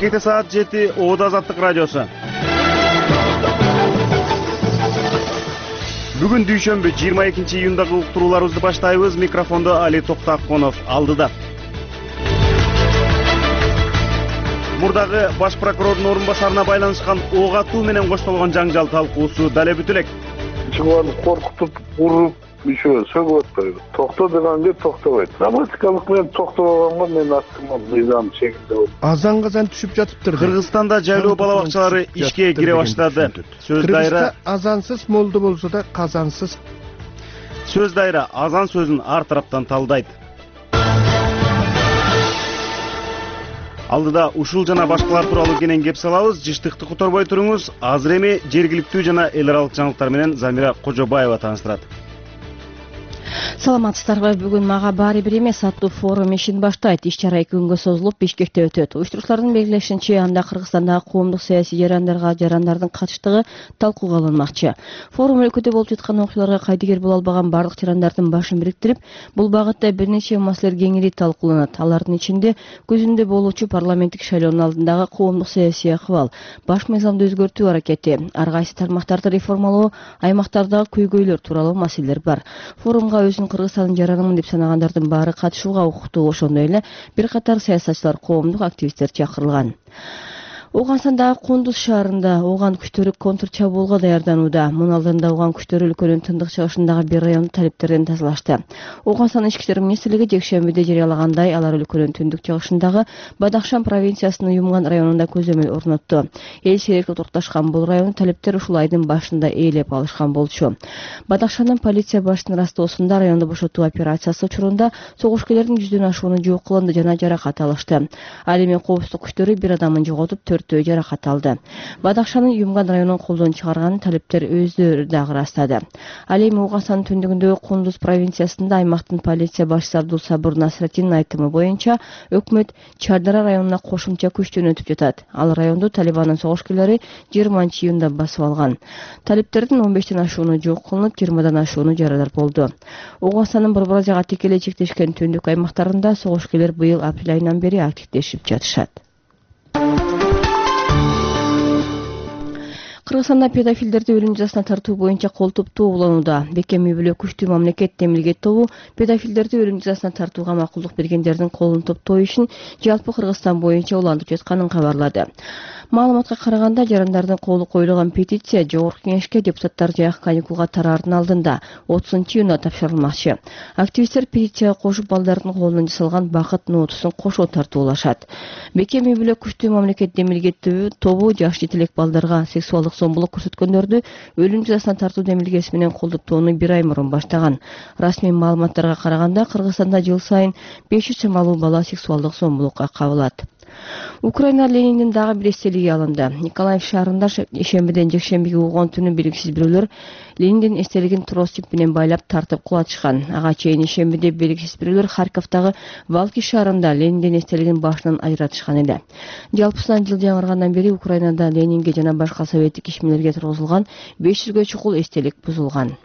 Мамлекетте саат 7 Оода Азаттык радиосу. Бүгүн дүйшөмбү 22 июндагы уктурууларыбызды баштайбыз. Микрофондо Али Токтаконов алдыда. Мурдагы баш прокурордун орун басарына байланышкан ок атуу менен коштолгон жаңжал талкуусу дале бүтүп элек. Чыгарды коркутуп, уруп, сөгүп атпайбы. Токто дегенде токтобойт. Грамматикалык менен токтобоганга мен аттым мыйзам чегинде болуп. Азан-казан түшүп жатыптыр. Кыргызстанда жайлоо бала бакчалары ишке кире баштады. Сөз дайра азансыз молду болсо да казансыз. Сөз дайра азан сөзүн ар тараптан талдайт. Алдыда ушул жана башкалар тууралуу кенен кеп салабыз. Жыштыкты которбой туруңуз. Азыр эми жергиликтүү жана эл аралык жаңылыктар менен Замира Кожобаева тааныштырат. Саламатсыздарбы, бүгүн мага баары бир эмес аттуу форум ишин баштайт. Иш-чара 2 күнгө созулуп Бишкекте өтөт. Уюштуруучулардын белгилешинче, анда Кыргызстандагы коомдук саясий жарандардын катыштыгы талкууга алынмакчы. Форум өлкөдө болуп жаткан окуяларга кайдыгер боло албаган бардык жарандардын башын бириктирип, бул багытта бир нече маселелер кеңири талкууланат. Алардын ичинде көзүндө болуучу парламенттик шайлоонун алдындагы коомдук саясий акыбал, баш мыйзамды өзгөртүү аракети, ар кайсы тармактарды реформалоо, аймактардагы көйгөйлөр тууралуу маселелер бар. Форумга өзүн Кыргызстандын жаранымын деп санагандардын баары катышууга укуктуу, ошондой эле бир катар саясатчылар, коомдук активисттер чакырылган. Ооганстандагы Кундуз шаарында ооган күчтөрү контрчабуулга даярданууда. Мунун алдында ооган күчтөрү өлкөнүн тындык чыгышындагы бир районду талептерден тазалашты. Ооганстан ички иштер министрлиги жекшембиде жарыялагандай, алар өлкөнүн түндүк чыгышындагы Бадахшан провинциясынын Юмган районунда көзөмөл орнотту. Эл сейректе токташкан бул райондун талептери ушул айдын башында ээлеп алышкан болчу. Бадахшандын полиция башчысынын растоосунда районду бошотуу операциясы учурунда согушкерлердин 100дөн ашууну жок кылынды жана жаракат алышты. Ал эми коопсуздук күчтөрү бир адамын жоготуп, жаракат алды. Бадахшанын Юмган районун колдон чыгарганын талептер өздөрү дагы ырастады. Ал эми Ооганстандын түндүгүндөгү Кундуз провинциясында аймактын полиция башчысы Абдулсабыр Насреттин айтымы боюнча, өкмөт Чардара районуна кошумча күч жөнөтүп жатат. Ал районду Талибандын согушкерлери 20-июнда басып алган. Талептердин 15ден ашууну жок кылынып, 20дан ашууну жарадар болду. Ооганстандын Борборазияга тикелей чектешкен түндүк аймактарында согушкерлер быйыл апрель айынан бери активдешип жатышат. Кыргызстанда педофилдерди өлүм жазасына тартуу боюнча кол топтоо уланууда. Бекем үй бүлө күчтүү мамлекет Демилгет тобу педофилдерди өлүм жазасына тартууга макулдук бергендердин колун топтоо ишин жалпы Кыргызстан боюнча улантып жатканын кабарлады. Маалыматка караганда, жарандардын колу коюлган петиция Жогорку Кеңешке депутаттар жайкы каникулга тараардын алдында 30-июнда тапшырылмакчы. Активисттер петицияга кошуп балдардын колунан жасалган бакыт нотусун кошо тартуулашат. Бекем үй бүлө күчтүү мамлекет Демилгет тобу жаш жетелек балдарга сексуалдык зомбулук көрсөткөндөрдү өлүм жазасына тартуу демилгеси менен колдоптоону бир ай мурун баштаган. Расмий маалыматтарга караганда, Кыргызстанда жыл сайын 500 чамалуу бала сексуалдык зомбулукка кабылат. Украина Лениндин дагы бир эстелиги алынды. Николаев шаарында ишембиден жекшембиге болгон түнү белгисиз бирөөлөр Лениндин эстелигин трос тип менен байлап тартып кулатышкан. Ага чейин ишембиде белгисиз бирөөлөр Харьковдагы Валки шаарында Лениндин эстелигин башынан ажыратышкан эле. Жалпысынан жыл жаңыргандан бери Украинада Ленинге жана башка советтик ишмерлерге тургузулган 500гө чукул эстелик бузулган.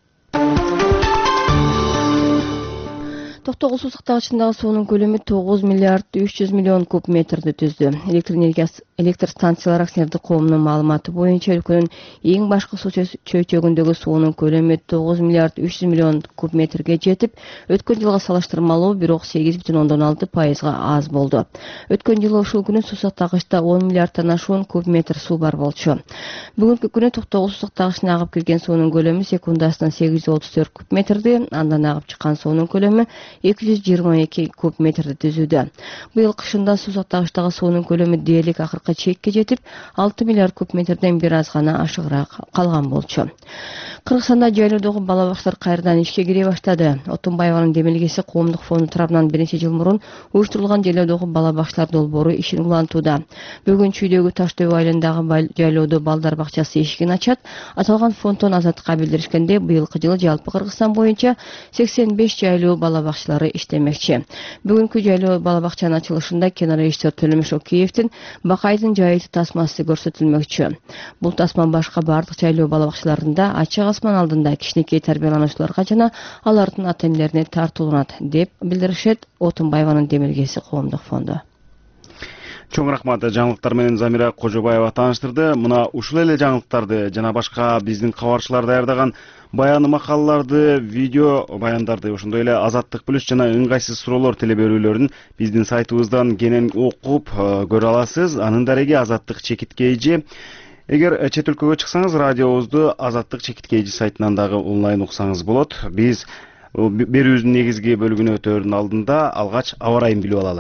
Токтогул суу сактагычындагы суунун көлөмү 9 миллиард 300 миллион куб метрди түздү. Электр станциялар акционердик коомунун маалыматы боюнча, өлкөнүн эң башкы суу чөйчөгүндөгү суунун көлөмү 9 миллиард 300 миллион куб метрге жетип, өткөн жылга салыштырмалуу бирок 8,6% аз болду. Өткөн жылы ушул күнү суу сактагычта 10 миллиарддан ашуун куб метр суу бар болчу. Бүгүнкү күнү Токтогул суу сактагычына агып кирген суунун көлөмү секундасына 834 куб метрди, андан агып чыккан суунун көлөмү 222 куб метрди түзүүдө. Быйыл кышында суу сактагычтагы суунун көлөмү дээрлик акыркы чекке жетип, 6 миллиард куб метрден бир аз гана ашыгыраак калган болчу. Кыргызстанда жайлоодогу бала бакчалар кайрадан ишке кире баштады. Отунбаеванын демилгеси коомдук фонду тарабынан бир нече жыл мурун уюштурулган жайлоодогу бала бакчалар долбоору ишин улантууда. Бүгүн Чүйдөгү Таштөбө айылындагы жайлоодо балдар бакчасы эшигин ачат. Аталган фонддон Азаттыкка билдиришкенде, быйылкы жылы жалпы Кыргызстан боюнча 85 жайлоо бала бакчалары иштемекчи. Бүгүнкү жайлоо бала бакчанын ачылышында кино режиссер Төлөмөш Океевдин Бакайдын жайыты тасмасы көрсөтүлмөкчү. Бул тасма башка бардык жайлоо бала бакчаларында ачык асман алдында кичинекей тарбиялануучуларга жана алардын ата-энелерине тартууланат, деп билдиришет Отунбаеванын демилгеси коомдук фонду. Чоң рахмат, жаңылыктар менен Замира Кожобаева тааныштырды. Мына ушул эле жаңылыктарды жана башка биздин кабарчылар даярдаган баян макалаларды, видео баяндарды, ошондой эле Азаттык плюс жана ыңгайсыз суроолор телеберүүлөрүн биздин сайтыбыздан кенен окуп көрө аласыз. Анын дареги Азаттык чекиткейжи. Эгер чет өлкөгө чыксаңыз, радиобузду Азаттык чекиткейжи сайтынан дагы онлайн уксаңыз болот. Биз берүүбүздүн негизги бөлүгүнө өтөөрдүн алдында алгач аба ырайын билип алалы.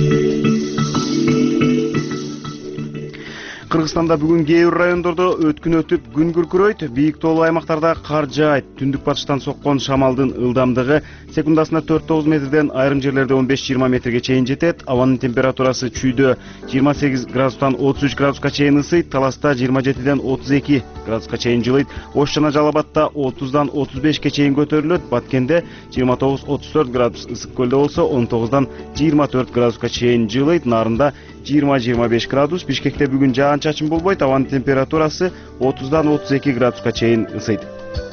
Кыргызстанда бүгүн кээ бир райондордо өткүн өтүп, күн күркүрөйт. Бийик тоолуу аймактарда кар жаайт. Түндүк батыштан соккон шамалдын ылдамдыгы секундасына 4-9 метрден, айрым жерлерде 15-20 метрге чейин жетет. Абанын температурасы чүйдө 28 градустан 33 градуска чейин ысыйт. Таласта 27ден 32 градуска чейин жылыйт. Ош жана Жалал Абадта 30дан 35ке чейин көтөрүлөт. Баткенде 29-34 градус, Ысык көлдө болсо 19дан 24 градуска чейин жылыйт. Нарында 20-25 градус. Бишкекте бүгүн жаан-чачын болбойт. Абанын температурасы 30дан 32 градуска чейин ысыйт.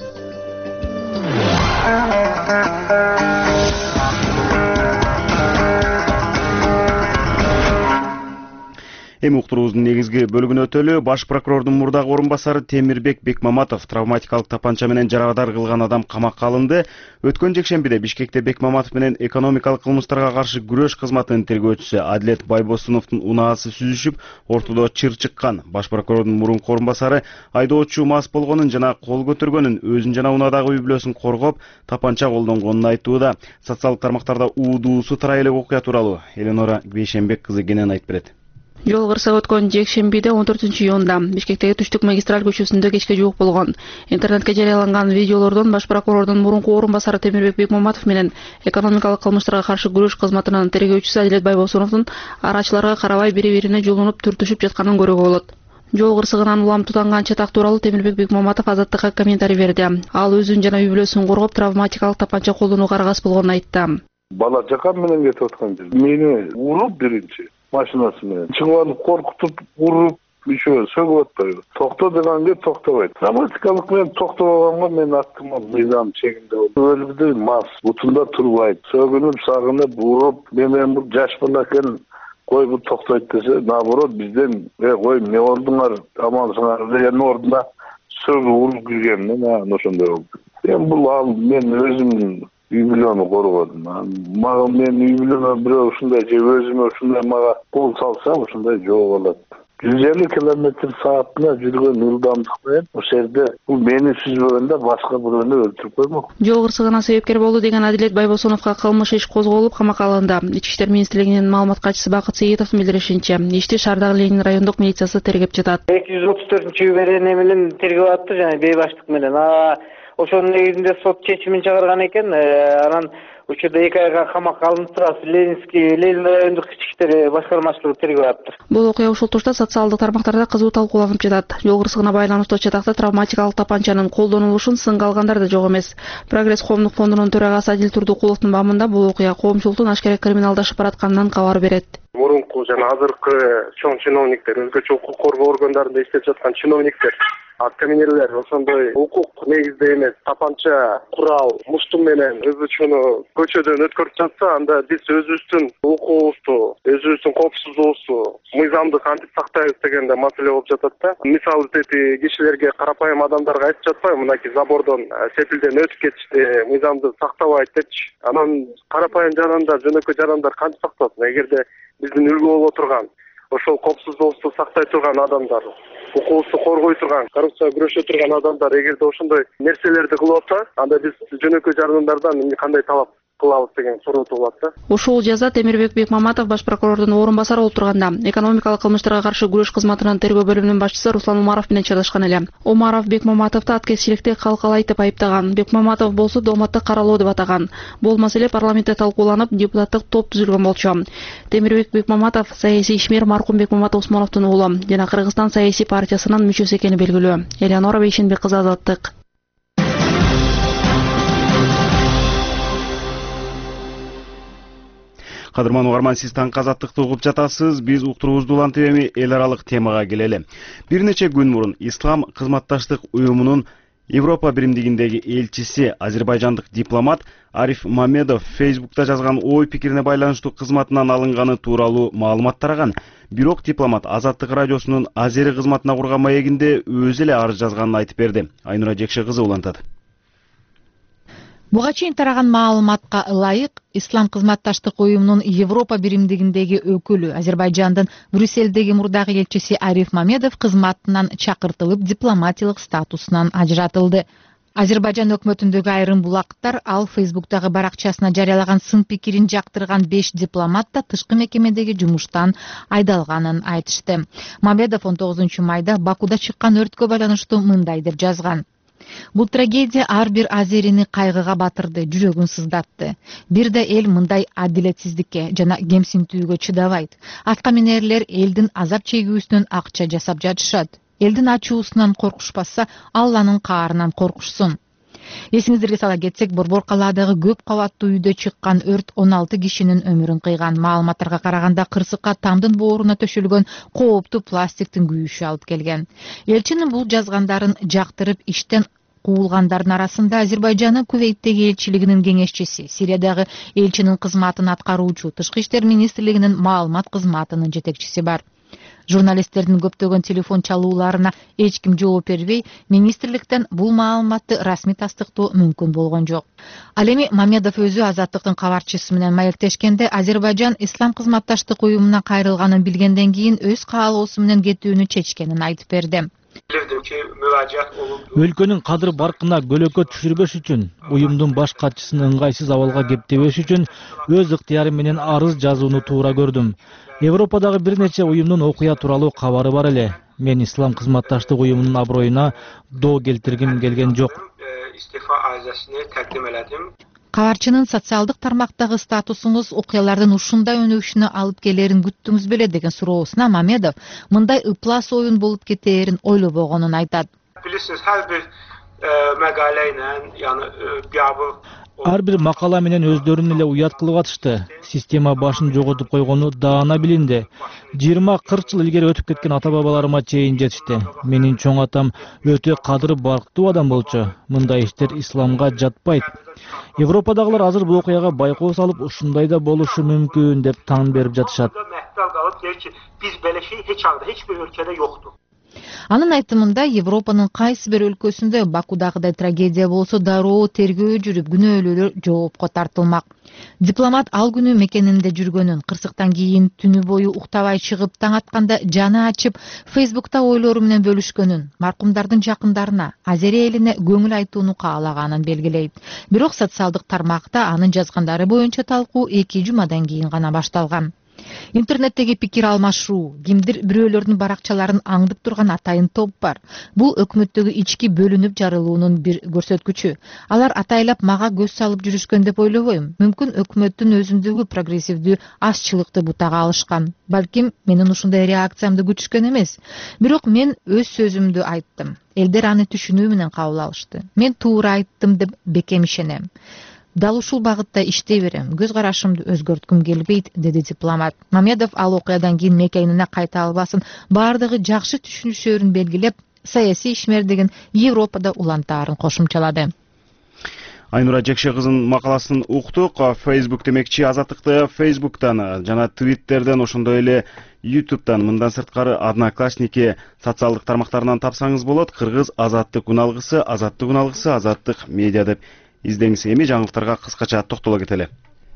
Эми уктуруубуздун негизги бөлүгүнө өтөлү. Баш прокурордун мурдагы орун басары Темирбек Бекмаматов травматикалык тапанча менен жарадар кылган адам камакка алынды. Өткөн жекшембиде Бишкекте Бекмаматов менен экономикалык кылмыштарга каршы күрөш кызматынын тергөөчүсү Адилет Байбосуновдун унаасы сүзүшүп, ортодо чыр чыккан. Баш прокурордун мурунку орун басары айдоочу мас болгонун жана кол көтөргөнүн, өзүн жана унадагы үй бүлөсүн коргоп, тапанча колдонгонун айтууда. Социалдык тармактарда uu-су тарай элек окуя тууралуу Эленора Бейшенбек кызы кенен айтып берет. Жол кырсыгы өткөн жекшембиде 14-июнда Бишкектеги Түштүк магистраль көчөсүндө кечке жуук болгон. Интернетке жарыяланган видеолордон баш прокурордун мурунку орун басары Темирбек Бекмаматов менен экономикалык кылмыштарга каршы күрөш кызматынын тергөөчүсү Адилет Байбосуновдун арачыларга карабай бири-бирине жулунуп түртүшүп жатканын көрүүгө болот. Жол кырсыгынан улам тутанган чатак тууралуу Темирбек Бекмаматов Азаттыкка комментарий берди. Ал өзүн жана үй бүлөсүн коргоп, травматикалык тапанча колдонууга аргасыз болгонун айтты. Бала жакам менен кетип аткан жер. Мени уруп биринчи машинасы менен чыгып алып коркутуп уруп еще сөгүп атпайбы. Токто дегенде токтобойт. Травматикалык менен токтобоганга мен аттыма мыйзам чегинде өлүдү мас, бутунда турбайт. Сөгүнүп, сагынып, уруп, мен бул жаш бала экен, кой бул токтойт десе, наоборот бизден кой эмне болдуңар, амансыңар деген ордуна сөгүп уруп кирген мен ошондой болду. Бул ал мен өзүмдүн үй бүлөмү коргодум. Мага мен үй бүлөмө бирөө ушундай же өзүмө ушундай мага кол салса, ушундай жол болот. 150 км/саатына жүргөн ылдамдык менен ошол жерде бул мени сүзбөгөндө башка бирөөнү өлтүрүп коймок. Жол кырсыгына себепкер болду деген Адилет Байбосуновго кылмыш иш козголуп камакка алынды. Ички иштер министрлигинин маалымат катчысы Бакыт Сейитовдун билдиришинче, ишти Шаардагы Ленин райондук милициясы тергеп жатат. 234-берене менен тергеп атты жана бейбаштык менен. Ошонун негизинде сот чечимин чыгарган экен. Анан учурда 2 айга камакка алынып турат. Ленин райондук ички иштер башкармачылыгы тергеп атты. Бул окуя ушул турда социалдык тармактарда кызуу талкууланып жатат. Жол кырсыгына байланыштуу чатакта травматикалык тапанчанын колдонулушун сынга алгандар да жок эмес. Прогресс коомдук фондунун төрагасы Адил Турдукуловдун бамында бул окуя коомчулуктун ашкере криминалдашып баратканынан кабар берет. Мурунку жана азыркы чоң чиновниктер, өзгөчө укук коргоо органдарында иштеп жаткан чиновниктер, аткаминерлер ошондой укук негизде эмес, тапанча, курал, мушту менен ызычууну көчөдөн өткөрүп жатса, анда биз өзүбүздүн укугубузду, өзүбүздүн коопсуздугубузду мыйзамды кантип сактайбыз дегенде маселе болуп жатат да. Мисалы эти кишилерге, карапайым адамдарга айтып жатпайбы, мынакей забордон сепилден өтүп кетишти, мыйзамды сактабайт депчи. Анан карапайым жарандар, жөнөкөй жарандар кантип сактасын? Эгерде биздин үлгү боло турган, ошол коопсуздугубузду сактай турган адамдар, укугубузду коргой турган, коррупцияга күрөшө турган адамдар эгерде ошондой нерселерди кылып атса, анда биз жөнөкөй жарандардан кандай талап кылабыз деген суроо туулат да. Ушул жаза Темирбек Бекмаматов баш прокурордун орун басары болуп турганда, экономикалык кылмыштарга каршы күрөш кызматынын тергөө бөлүмүнүн башчысы Руслан Умаров менен чаташкан эле. Умаров Бекмаматовду аткезчиликти калкалайтып айыптаган. Бекмаматов болсо дооматты каралоо деп атаган. Бул маселе парламентте талкууланып, депутаттык топ түзүлгөн болчу. Темирбек Бекмаматов саясий ишмер маркум Бекмамат Усмановдун уулу жана Кыргызстан саясий партиясынын мүчөсү экени белгилүү. Эленора Бейшенбек кызы, Азаттык. Кадырман угарман, сиз таңкы Азаттыкты угуп жатасыз. Биз уктуруубузду улантып эми эл аралык темага келели. Бир нече күн мурун Ислам кызматташтык уюмунун Европа биримдигиндеги элчиси азербайжандык дипломат Ариф Мамедов Facebook'та жазган ой пикирине байланыштуу кызматынан алынганы тууралуу маалымат тараган. Бирок дипломат Азаттык радиосунун Азери кызматына курган маегинде өзү эле арыз жазганын айтып берди. Айнура Жекше кызы улантат. Буга чейин тараган маалыматка ылайык, Ислам кызматташтык уюмунун Европа биримдигиндеги өкүлү Азербайжандын Брюссельдеги мурдагы элчиси Ариф Мамедов кызматынан чакыртылып, дипломатиялык статусунан ажыратылды. Азербайжан өкмөтүндөгү айрым булактар ал Facebook'тагы баракчасына жарыялаган сын пикирин жактырган 5 дипломат да тышкы мекемедеги жумуштан айдалганын айтышты. Мамедов 19 майда Бакуда чыккан өрткө байланыштуу мындай деп жазган: Бул трагедия ар бир азерини кайгыга батырды, жүрөгүн сыздатты. Бир да эл мындай адилетсиздикке жана кемсинтүүгө чыдабайт. Аткаминерлер элдин азап чегүүсүнөн акча жасап жатышат. Элдин ачуусунан коркушпаса, Алланын каарынан коркушсун. Эсиңиздерге сала кетсек, Борбор калаадагы көп кабаттуу үйдө чыккан өрт 16 кишинин өмүрүн кыйган. Маалыматтарга караганда кырсыкка тамдын бооруна төшөлгөн кооптуу пластиктин күйүшү алып келген. Элчинин бул жазгандарын жактырып иштен куулгандардын арасында Азербайжандын Кувейттеги элчилигинин кеңешчиси, Сириядагы элчинин кызматын аткаруучу, Тышкы иштер министрлигинин маалымат кызматынын жетекчиси бар. Журналисттердин көптөгөн телефон чалууларына эч ким жооп бербей, министрликтен бул маалыматты расмий тастыктоо мүмкүн болгон жок. Ал эми Мамедов өзү Азаттыктын кабарчысы менен маектешкенде Азербайжан Ислам кызматташтык уюмуна кайрылганын билгенден кийин өз каалоосу менен кетүүнү чечкенин айтып берди. Өлкөнүн кадыр баркына көлөкө түшүрбөш үчүн, уюмдун баш катчысын ыңгайсыз абалга кептебеш үчүн өз ыктыярым менен арыз жазууну туура көрдүм. Европадагы бир нече уюмдун окуя тууралуу кабары бар эле. Мен Ислам кызматташтык уюмунун аброюна доо келтиргим келген жок. Кабарчынын социалдык тармактагы статусуңуз окуялардын ушундай өнүгүшүнө алып келерин күттүңүз беле деген суроосуна Мамедов мындай ыплас оюн болуп кетээрин ойлобогонун айтат. Билесиз, ар бир макала менен өздөрүн эле уят кылып атышты. Система башын жоготуп койгону даана билинди. 20-40 жыл илгери өтүп кеткен ата-бабаларыма чейин жетишти. Менин чоң атам өтө кадыр барктуу адам болчу. Мындай иштер исламга жатпайт. Европадагылар азыр бул окуяга байкоо салып, ушундай да болушу мүмкүн деп таң берип жатышат. Биз белеши эч бир өлкөдө жокту. Анын айтымында Европанын кайсы бир өлкөсүндө Бакудагыдай трагедия болсо дароо тергөө жүрүп, күнөөлүүлөр жоопко тартылмак. Дипломат ал күнү мекенинде жүргөнүн, кырсыктан кийин түнү бою уктабай чыгып, таң атканда жаны ачып, Facebook'та ойлору менен бөлүшкөнүн, маркумдардын жакындарына, азери элине көңүл айтууну каалаганын белгилейт. Бирок социалдык тармакта анын жазгандары боюнча талкуу 2 жумадан кийин гана башталган. Интернеттеги пикир алмашуу, кимдир бирөөлөрдүн баракчаларын аңдып турган атайын топ бар. Бул өкмөттөгү ички бөлүнүп жарылуунун бир көрсөткүчү. Алар атайлап мага көз салып жүрүшкөн деп ойлобойм. Мүмкүн өкмөттүн өзүндөгү прогрессивдүү азчылыкты бутага алышкан. Балким менин ушундай реакциямды күтүшкөн эмес. Бирок мен өз сөзүмдү айттым. Элдер аны түшүнүү менен кабыл алышты. Мен туура айттым деп бекем ишенем. Дал ушул багытта иштей берем. Көз карашымды өзгөрткүм келбейт, деди дипломат. Мамедов ал окуядан кийин мекенине кайта албасын, бардыгы жакшы түшүнүшөрүн белгилеп, саясий ишмердигин Европада улантаарын кошумчалады. Айнура Жекше кызынын макаласын уктук. Facebook демекчи Азаттыкты Facebook'тан жана Twitter'ден, ошондой эле YouTube'дан, мындан сырткары Одноклассники социалдык тармактарынан тапсаңыз болот. Кыргыз Азаттык уналгысы, Азаттык медиа деп издеңиз. Эми жаңылыктарга кыскача токтоло кетели.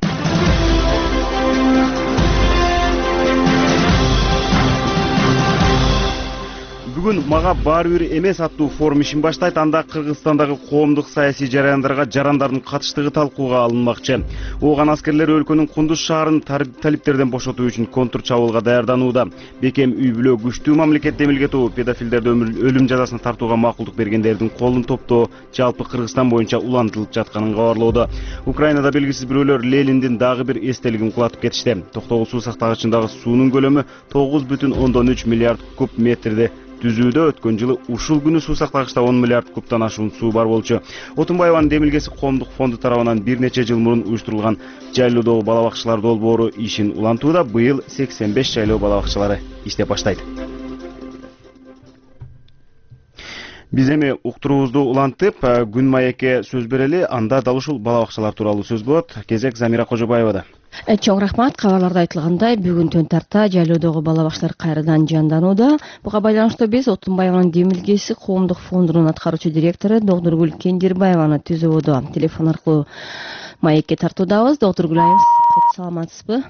Бүгүн мага баары бир эмес аттуу форум ишин баштайт. Анда Кыргызстандагы коомдук саясий жарандарга жарандардын катыштыгы талкууга алынмакчы. Ооган аскерлер өлкөнүн Кундуз шаарын талиптерден бошотуу үчүн контр чабуулга даярданууда. Бекем үй бүлө күчтүү мамлекет демилге туруп, педофилдерди өлүм жазасына тартууга макулдук бергендердин колун топтоо жалпы Кыргызстан боюнча улантылып жатканын кабарлоодо. Украинада белгисиз бирөөлөр Лениндин дагы бир эстелигин кулатып кетишти. Токтогул суу сактагычындагы суунун көлөмү 9,3 миллиард куб метрди түзүүдө. Өткөн жылы ушул күнү суу сактагычта 10 миллиард кубтан ашуун суу бар болчу. Отунбаеванын демилгеси коомдук фонду тарабынан бир нече жыл мурун уюштурулган жайлоодогу бала бакчалар долбоору ишин улантууда. Быйыл 85 жайлоо бала бакчалары иштеп баштайт. Биз эми уктуруубузду улантып күн маекке сөз берели, анда дал ушул бала бакчалар тууралуу сөз болот. Кезек Замира Кожобаевада. Чоң рахмат. Кабарларда айтылгандай, бүгүн түн тарта жайлоодогу бала бакчалар кайрадан жанданууда. Буга байланыштуу биз Отунбаеванын Демилгеси коомдук фондунун аткаруучу директору Доктургүл Кендирбаеваны түзүүдө телефон аркылуу маекке тартуудабыз. Доктургүл айым, саламатсызбы?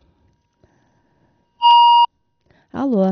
Алло.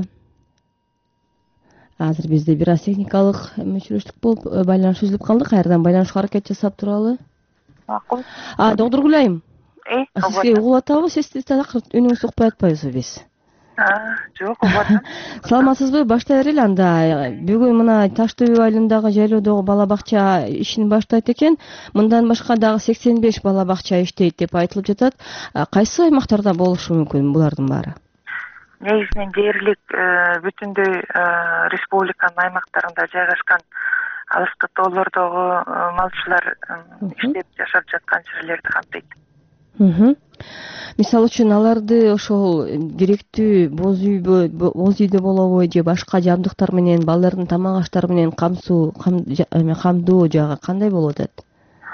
Азыр бизде бир аз техникалык мүчүрөчтүк болуп байланыш үзүлүп калды. Кайрадан байланышка аракет жасап туралы. Макул. Доктургүл айым. Сизге угуп атабы? Сиз такыр үнүңүз укпай атпайбызбы биз? Жок, угуп атам. Саламатсызбы? Баштай берели анда. Бүгүн мына Таш ТВ айылындагы жайлоодогу бала бакча ишин баштайт экен. Мындан башка дагы 85 бала бакча иштейт деп айтылып жатат. Кайсы аймактарда болушу мүмкүн булардын баары? Негизинен дээрлик бүтүндөй республиканын аймактарында жайгашкан алыскы тоолордогу малчылар иштеп жашап жаткан жерлерди камтыйт. Мисалы үчүн аларды ошол керектүү боз үйдө болобу же башка жабдыктар менен, балдардын тамак аштары менен камдоо жагы кандай болуп атат?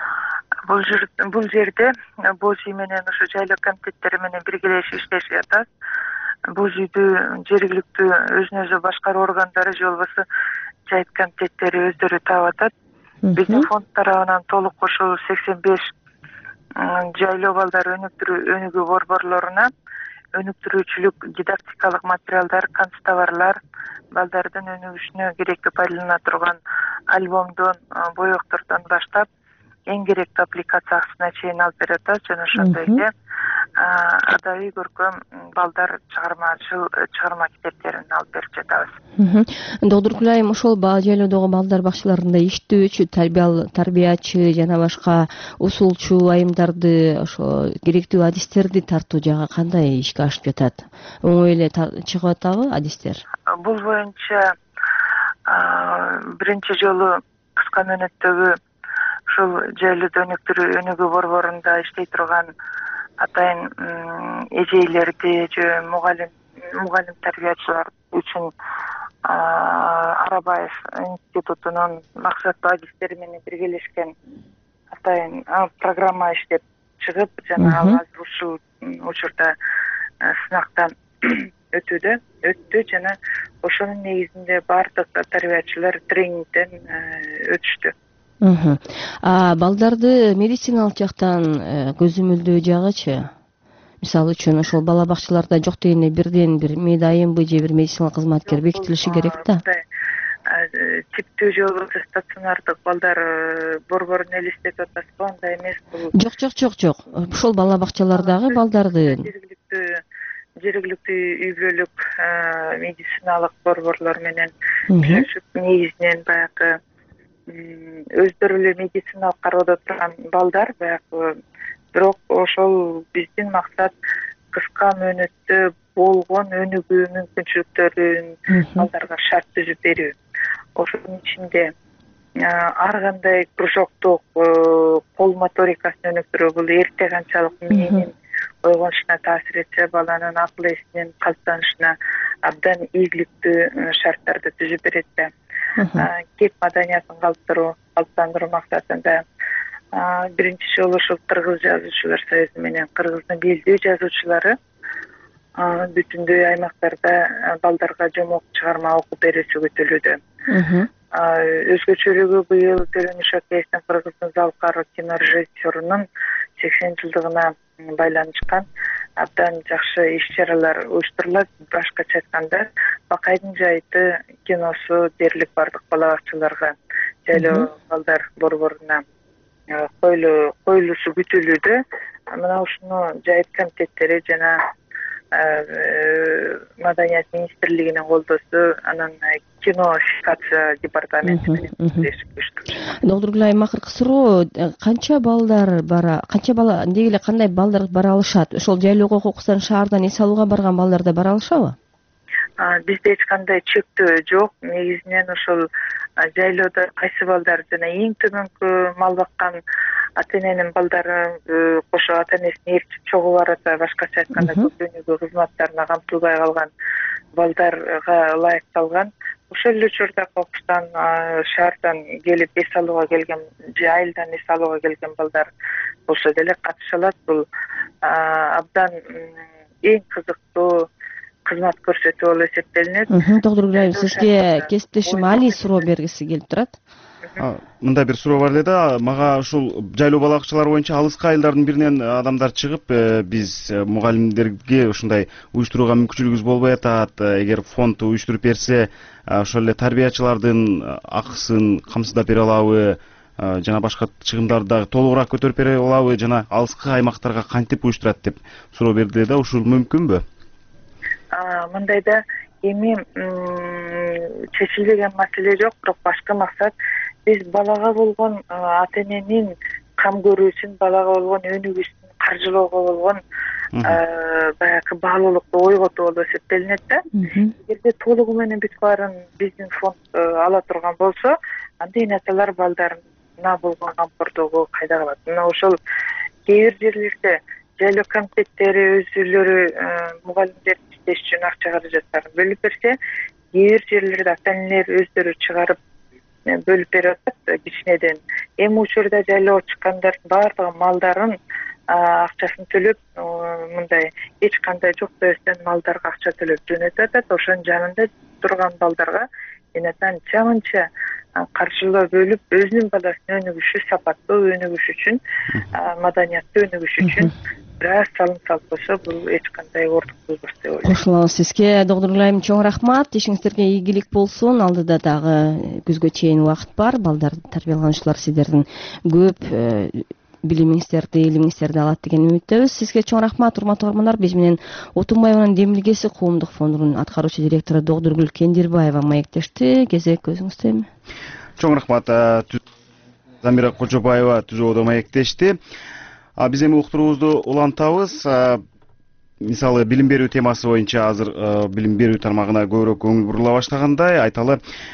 Бул жерде боз үй менен ошо жайлоо комитеттери менен биргелешип иштешип атат. Боз үйдү жергиликтүү өзүн өзү башкаруу органдары же болбосо жайыт комитеттери өздөрү таап атат. Биздин фонд тарабынан толук ошол 85 жайлоо балдар өнүгүү борборлоруна өнүктүрүүчүлүк дидактикалык материалдар, канцтоварлар, балдардын өнүгүшүнө керектүү пайдалана турган альбомдон, боектордон баштап эң керектүү аппликациясына чейин алып берип атат жана ошондой эле адабий көркөм балдар чыгарма китептерин алып берип жатабыз. Доктургүл айым, ошол жайлоодогу балдар бакчаларында иштөөчү тарбиячы жана башка усулчу айымдарды ошо керектүү адистерди тартуу жагы кандай ишке ашып жатат? Оңой эле чыгып атабы адистер? Бул боюнча биринчи жолу кыска мөөнөттөгү ушул жайлоодо өнүгүү борборунда иштей турган атайын эжейлерди же мугалим тарбиячылар үчүн Арабаев институтунун максаттуу адистери менен биргелешкен атайын программа иштеп чыгып, жана ал азыр ушул учурда сынактан өттү жана ошонун негизинде баардык тарбиячылар тренингден өтүштү. Балдарды медициналык жактан көзөмөлдөө жагычы? Мисалы үчүн ошол бала бакчаларда жок дегенде бирден бир медайымбы же бир медициналык кызматкер бекитилиши керек да. Типтүү же болбосо стационардык балдар борборун элестетип атасызбы? Андай эмес. Жок. Ошол бала бакчалардагы балдарды жергиликтүү үй бүлөлүк медициналык борборлор менен сүйлөшүп, негизинен баягы өздөрү эле медициналык кароодо турган балдар, баягы бирок ошол биздин максат кыска мөөнөттө болгон өнүгүү мүмкүнчүлүктөрүн балдарга шарт түзүп берүү. Ошонун ичинде ар кандай кружоктук кол моторикасын өнүктүрүү, бул эрте канчалык мээнин ойгонушуна таасир этсе, баланын акыл эсинин калыптанышына абдан ийгиликтүү шарттарды түзүп берет да. Кеп маданиятын калыптандыруу максатында биринчи жолу ушул Кыргыз жазуучулар союзу менен Кыргыздын белдүү жазуучулары бүтүндөй аймактарда балдарга жомок чыгарма окуп берүүсү көтөрүлүүдө. Өзгөчөлүгү быйыл Төрөн Ишакеевдин Кыргыздын залкар кино режиссерунун 80 жылдыгына байланышкан абдан жакшы иш-чаралар уюштурулат. Башкача айтканда, Бакайдын жайыты киносу дээрлик бардык бала бакчаларга, жайлоо балдар борборуна коюлуусу күтүлүүдө. Мына ушуну жайыт комитеттери жана Маданият министрлигинин колдоосу, анан кинофикация департаменти менен иштешип. Доктургүл айым, акыркы суроо, канча бала, деги эле кандай балдар бара алышат? Ошол жайлоого кокусан шаардан эс алууга барган балдар да бара алышабы? Бизде эч кандай чектөө жок. Негизинен ошол жайлоодо кайсы балдар жана эң төмөнкү мал баккан ата-эненин балдары кошо ата-энесин ээрчип чогуу барат, башкача айтканда көк өнүгүү кызматтарына камтылбай калган балдарга ылайыкталган. Ошол эле учурда Кокустан шаардан келип эс алууга келген же айылдан эс алууга келген балдар болсо деле катыша алат. Бул абдан эң кызыктуу кызмат көрсөтүү болуп эсептелинет. Доктор Гүлайым, сизге кесиптешим Али суроо бергиси келип турат. Мындай бир суроо бар эле да, мага ушул жайлоо балакчылар боюнча алыскы айылдардын биринен адамдар чыгып, биз мугалимдерге ушундай уюштурууга мүмкүнчүлүгүбүз болбой атат, эгер фонд уюштуруп берсе, ошол эле тарбиячылардын акысын камсыздап бере алабы, жана башка чыгымдарды дагы толугураак көтөрүп бере алабы, жана алыскы аймактарга кантип уюштурат деп суроо берди да, ушул мүмкүнбү? Мындайда эми чечилбеген маселе жок, бирок башкы максат биз балага болгон ата эненин кам көрүүсүн, балага болгон өнүгүүсүн каржылоого болгон баягы баалуулукту ойготуу болуп эсептелинет да. Эгерде толугу менен бүт баарын биздин фонд ала турган болсо, анда эне-аталар балдарына болгон камкордугу кайда калат? Мына ошол кээ бир жерлерде жайлоо комитеттери өзүлөрү мугалимдер иштеш үчүн акча каражаттарын бөлүп берсе, кээ бир жерлерде ата энелер өздөрү чыгарып бөлүп берип атат кичинеден. Эми учурда жайлоого чыккандардын баардыгы малдарын акчасын төлөп, мындай эч кандай жок дебестен малдарга акча төлөп жөнөтүп атат. Ошонун жанында турган балдарга энатан чамынча каржылоо бөлүп, өзүнүн баласынын өнүгүшү, сапаттуу өнүгүш үчүн, маданияттуу өнүгүш үчүн бир аз салым салып койсо, бул эч кандай ордук болбос деп ойлойм. Кошулабыз сизге. Доктор Гүлайым, чоң рахмат. Ишиңиздерге ийгилик болсун. Алдыда дагы күзгө чейин убакыт бар. Балдарды тарбиялаганчылар сиздердин көп билимиңиздерди, илимиңиздерди алат деген үмүттөбүз. Сизге чоң рахмат, урматтуу көрөрмандар. Биз менен Отунбаеванын демилгеси коомдук фондунун аткаруучу директору Докторгүл Кендирбаева маектешти. Кезек өзүңүздө. Чоң рахмат. Замира Кожобаева түзүүдө маектешти. Биз эми уктуруубузду улантабыз. Мисалы билим берүү темасы боюнча азыр билим берүү тармагына көбүрөөк көңүл бурула баштагандай, айталы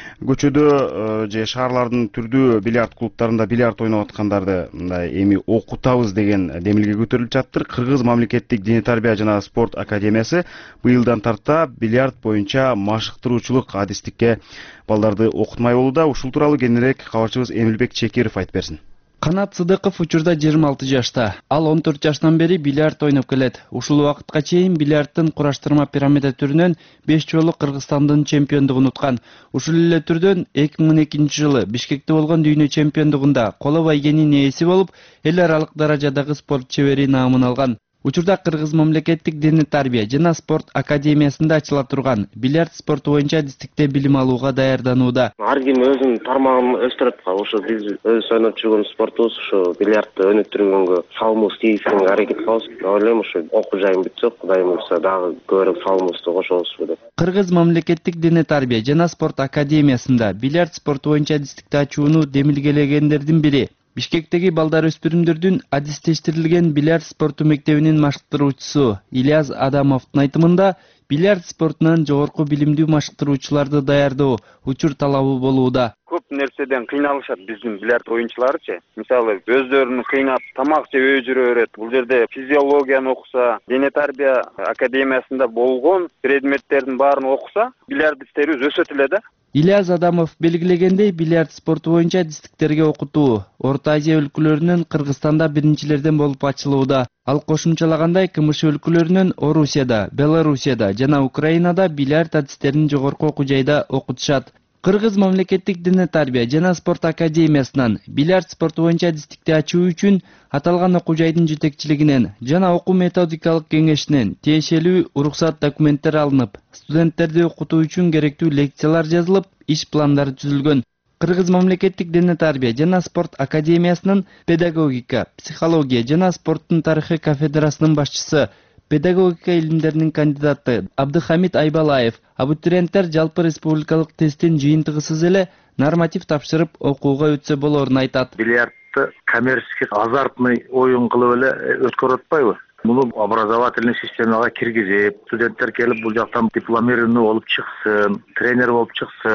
көчөдө же шаарлардын түрдүү бильярд клубтарында бильярд ойноп аткандарды мындай эми окутабыз деген демилге көтөрүлүп жатыр. Кыргыз мамлекеттик диний тарбия жана спорт академиясы быйылдан тарта бильярд боюнча машыктыруучулук адистикке балдарды окутмай болууда. Ушул тууралуу кененирээк кабарчыбыз Эмилбек Чекиров айтып берсин. Канат Сыдыков учурда 26 жашта. Ал 14 жаштан бери бильярд ойноп келет. Ушул убакытка чейин бильярдтын кураштырма пирамида түрүнөн 5 жолу Кыргызстандын чемпиондугун уткан. Ушул эле түрдөн 2012 жылы Бишкекте болгон дүйнө чемпиондугунда коло байгенин ээси болуп, эл аралык даражадагы спорт чебери наамын алган. Учурда Кыргыз мамлекеттик диний тарбия жана спорт академиясында ачыла турган бильярд спорту боюнча адистикте билим алууга даярданууда. Ар ким өзүнүн тармагын өстүрөт го. Ошо биз өз ойноп жүргөн спортубуз ушу бильярдты өнүктүргөнгө салымыбызды тийгизгенге аракет кылабыз. Ойлойм ушу окуу жайым бүтсө, Кудайым буйрса дагы көбүрөөк салымыбызды кошобузбу деп. Кыргыз мамлекеттик диний тарбия жана спорт академиясында бильярд спорту боюнча адистикти ачууну демилгелегендердин бири Бишкектеги балдар өспүрүмдөрдүн адистештирилген бильярд спорту мектебинин машыктыруучусу Ильяс Адамовдун айтымында бильярд спортунан жогорку билимдүү машыктыруучуларды даярдоо учур талабы болууда. Көп нерседен кыйналышат биздин бильярд оюнчуларычы. Мисалы өздөрүн кыйнап тамак жеп жүрө берет. Бул жерде физиологияны окуса, дене тарбия академиясында болгон предметтердин баарын окуса, бильярдисттерибиз өсөт эле да. Ильяс Адамов белгилегендей, бильярд спорту боюнча адистиктерге окутуу Орто Азия өлкөлөрүнөн Кыргызстанда биринчилерден болуп ачылууда. Ал кошумчалагандай, КМШ өлкөлөрүнөн Орусияда, Белоруссияда жана Украинада бильярд адистерин жогорку окуу жайда окутушат. Кыргыз мамлекеттик диний тарбия жана спорт академиясынан бильярд спорту боюнча адистикти ачуу үчүн аталган окуу жайдын жетекчилигинен жана окуу методикалык кеңешинен тиешелүү уруксат документтер алынып, студенттерди окутуу үчүн керектүү лекциялар жазылып, иш пландары түзүлгөн. Кыргыз мамлекеттик диний тарбия жана спорт академиясынын педагогика, психология жана спорттун тарыхы кафедрасынын башчысы, педагогика илимдеринин кандидаты Абдыхамид Айбалаев абитуриенттер жалпы республикалык тесттин жыйынтыгысыз эле норматив тапшырып окууга өтсө болорун айтат. Бильярдты коммерческий азартный оюн кылып эле өткөрүп атпайбы? Муну образовательный системага киргизип, студенттер келип бул жактан дипломированный болуп чыксын, тренер болуп чыксын.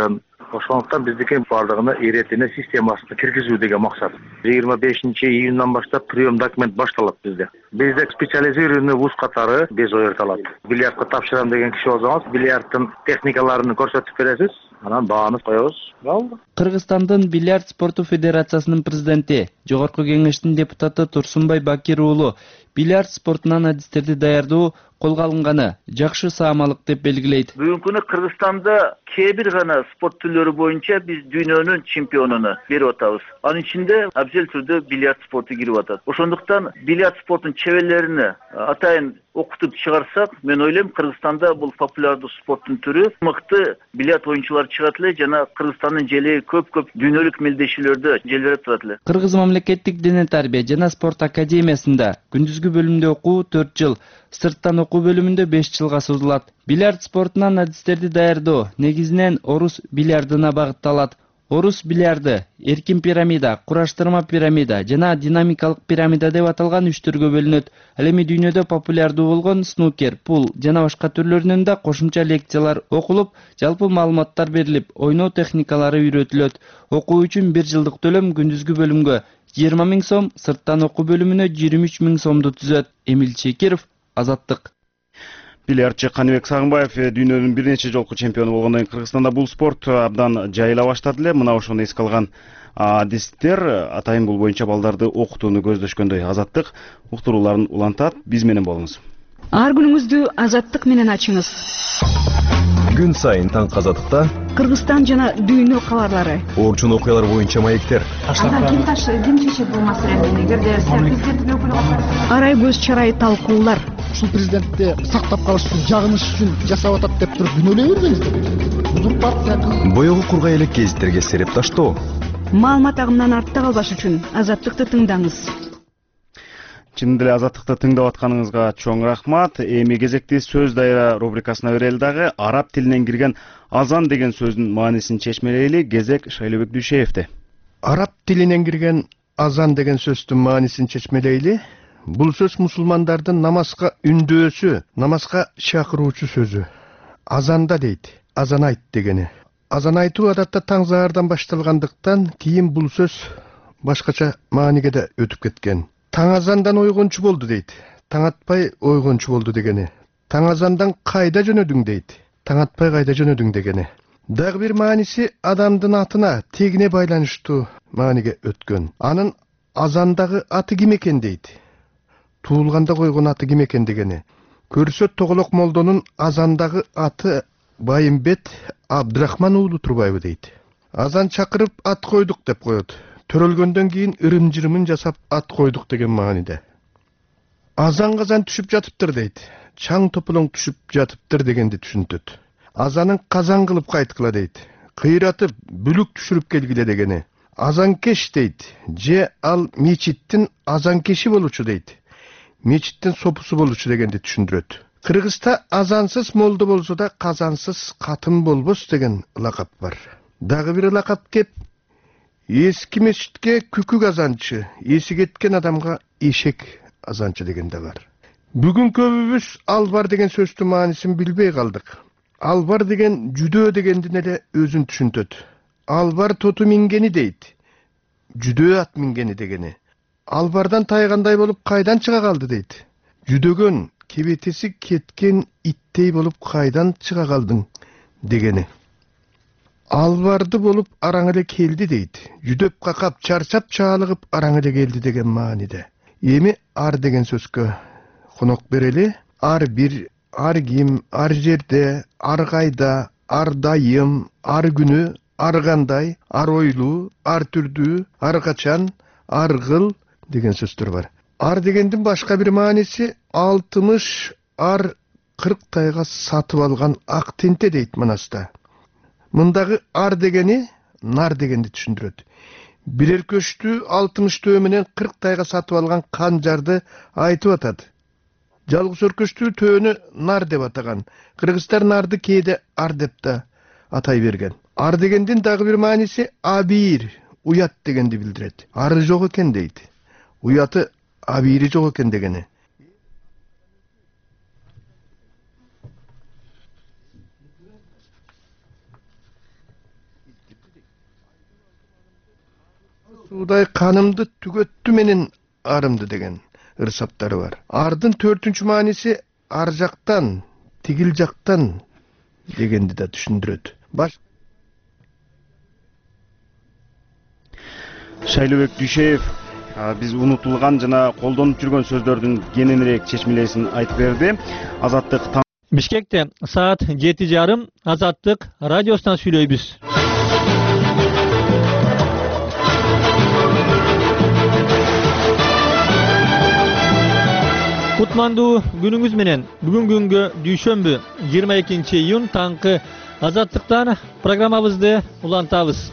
Ошондуктан биздики бардыгына иретине системасына киргизүү деген максат. 25-июндан баштап прием документ башталат bizde. Bizde специализированный вуз катары без оерталат. Бильярдка тапшырам деген киши болсоңуз, бильярдтын техникаларын көрсөтүп бересиз, анан бааны коебуз. Кыргызстандын бильярд спорту федерациясынын президенти, Жогорку кеңештин депутаты Турсунбай Бакир уулу бильярд спортунан адистерди даярдоо колго алынганы жакшы саамалык деп белгилейт. Бүгүнкү күнү Кыргызстанда кээ бир гана спорт түрлөрү боюнча биз дүйнөнүн чемпионуну берип атабыз. Анын ичинде абзел түрдө бильярд спорту кирип атат. Ошондуктан бильярд спортунун чеберлеrini атайын окутуп чыгарсак, мен ойлойм Кыргызстанда бул популярдуу спорттун түрү мыкты бильярд оюнчулар чыгат эле жана Кыргызстандын желеги көп дүйнөлүк мелдешүүлөрдө желбиреп турат эле. Кыргыз мамлекеттик дене тарбия жана спорт академиясында күндүзгү бөлүмдө окуу 4 жыл, сырттан окуу бөлүмүндө 5 жылга созулат. Бильярд спортунан адистерди даярдоо негизинен орус бильярдына багытталат. Орус бильярды, эркин пирамида, кураштырма пирамида жана динамикалык пирамида деп аталган 3 түргө бөлүнөт. Ал эми дүйнөдө популярдуу болгон снукер, пул жана башка түрлөрүнөн да кошумча лекциялар окулуп, жалпы маалыматтар берилип, ойноо техникалары үйрөтүлөт. Окуу үчүн 1 жылдык төлөм күндүзгү бөлүмгө 20 000 сом, сырттан окуу бөлүмүнө 23 000 сомду түзөт. Эмил Чекиров, Азаттык. Бильярдчы Каныбек Сагынбаев дүйнөнүн бир нече жолку чемпиону болгондон кийин Кыргызстанда бул спорт абдан жайыла баштады эле. Мына ошону эске алган адистер атайын бул боюнча балдарды окутууну көздөшкөндөй. Азаттык уктурууларын улантат. Биз менен болуңуз. Ар күнүңүздү Азаттык менен ачыңыз. Күн сайын таң Азаттыкта Кыргызстан жана дүйнө кабарлары. Орчун окуялар боюнча маектер. Ким чечет бул маселени? Эгерде президенттик өкүлү арай көз чарай талкуулар. Ушул президентти сактап калыш үчүн, жагыныш үчүн жасап атат деп туруп күнөөлөй бербеңиздер. Бул партия боёгу кургай элек гезиттерге сереп таштоо. Маалымат агымынан артта калбаш үчүн Азаттыкты тыңдаңыз. Чындап эле Азаттыкты тыңдап атканыңызга чоң рахмат. Эми кезекти сөз дайра рубрикасына берели дагы. Араб тилинен кирген азан деген сөздүн маанисин чечмелейли. Кезек Шайлообек Дүйшеевде. Араб тилинен кирген азан деген сөздүн маанисин чечмелейли. Бул сөз мусулмандардын намазга үндөөсү, намазга чакыруучу сөзү. Азанда дейт, азан айт дегени. Азан айтуу адатта таң заардан башталгандыктан кийин бул сөз башкача мааниге да өтүп кеткен. Таң азандан ойгончу болду дейт. Таң атпай ойгончу болду дегени. Таң азандан кайда жөнөдүң дейт. Таң атпай кайда жөнөдүң дегени. Дагы бир мааниси адамдын атына, тегине байланыштуу мааниге өткөн. Анын азандагы аты ким экен дейт. Туулганда койгон аты ким экен дегени. Көрсөт Тоголок молдонун азандагы аты Байымбет Абдрахман уулу Турбаева дейт. Азан чакырып ат койдук деп коет. Төрөлгөндөн кийин ырым-жырымын жасап ат койдук деген мааниде. Азан казан түшүп жатыптыр дейт. Чаң тополоң түшүп жатыптыр дегенди түшүнтөт. Азанын казан кылып кайткыла дейт. Кыйратып бүлүк түшүрүп келгиле дегени. Азанкеш дейт. Же ал мечиттин азанкеши болучу дейт. Мечиттин сопусу болучу дегенди түшүндүрөт. Кыргызда азансыз молдо болсо да казансыз катын болбос деген лакап бар. Дагы бир лакап кеп эски мечитке күкүк азанчы, эси кеткен адамга эшек азанчы деген да бар. Бүгүн көбүбүз албар деген сөздүн маанисин билбей калдык. Албар деген жүдөө дегендин эле өзүн түшүнтөт. Албар тоту мингени дейт. Жүдөө ат мингени дегени. Албардан тайгандай болуп кайдан чыга калды дейт. Жүдөгөн, кебетеси кеткен иттей болуп кайдан чыга калдың дегени. Албарды болуп араң эле келди дейт. Жүдөп какап, чарчап чаалыгып араң эле келди деген мааниде. Эми ар деген сөзгө конок берели. Ар бир, ар ким, ар жерде, ар кайда, ар дайым, ар күнү, ар кандай, ар ойлуу, ар түрдүү, ар качан, ар кыл деген сөздөр бар. Ар дегендин башка бир мааниси 60 ар 40 тайга сатып алган ак тенте дейт манаста. Мындагы ар дегени нар дегенди түшүндүрөт. Бирер көчтү 60 төө менен 40 тайга сатып алган канжарды айтып атат. Жалгыз өркөчтүү төөнү нар деп атаган. Кыргыздар нарды кээде ар деп да атай берген. Ар дегендин дагы бир мааниси абийир, уят дегенди билдирет. Ары жок экен дейт. Уяты абийири жок экен дегени. Судай канымды түгөттү менен арымды деген ырсаптары бар. Ардын 4-чү мааниси ар жактан, тигил жактан дегенди да түшүндүрөт. Шайлообек Дүйшеев биз унутулган жана колдонуп жүргөн сөздөрдүн кененирээк чечмелесин айтып берди. Азаттык Бишкекте саат 7:30 Азаттык радиосунан сүйлөйбүз. Кутмандуу күнүңүз менен. Бүгүн күнгө дүйшөмбү 22-июнь таңкы Азаттыктан программабызды улантабыз.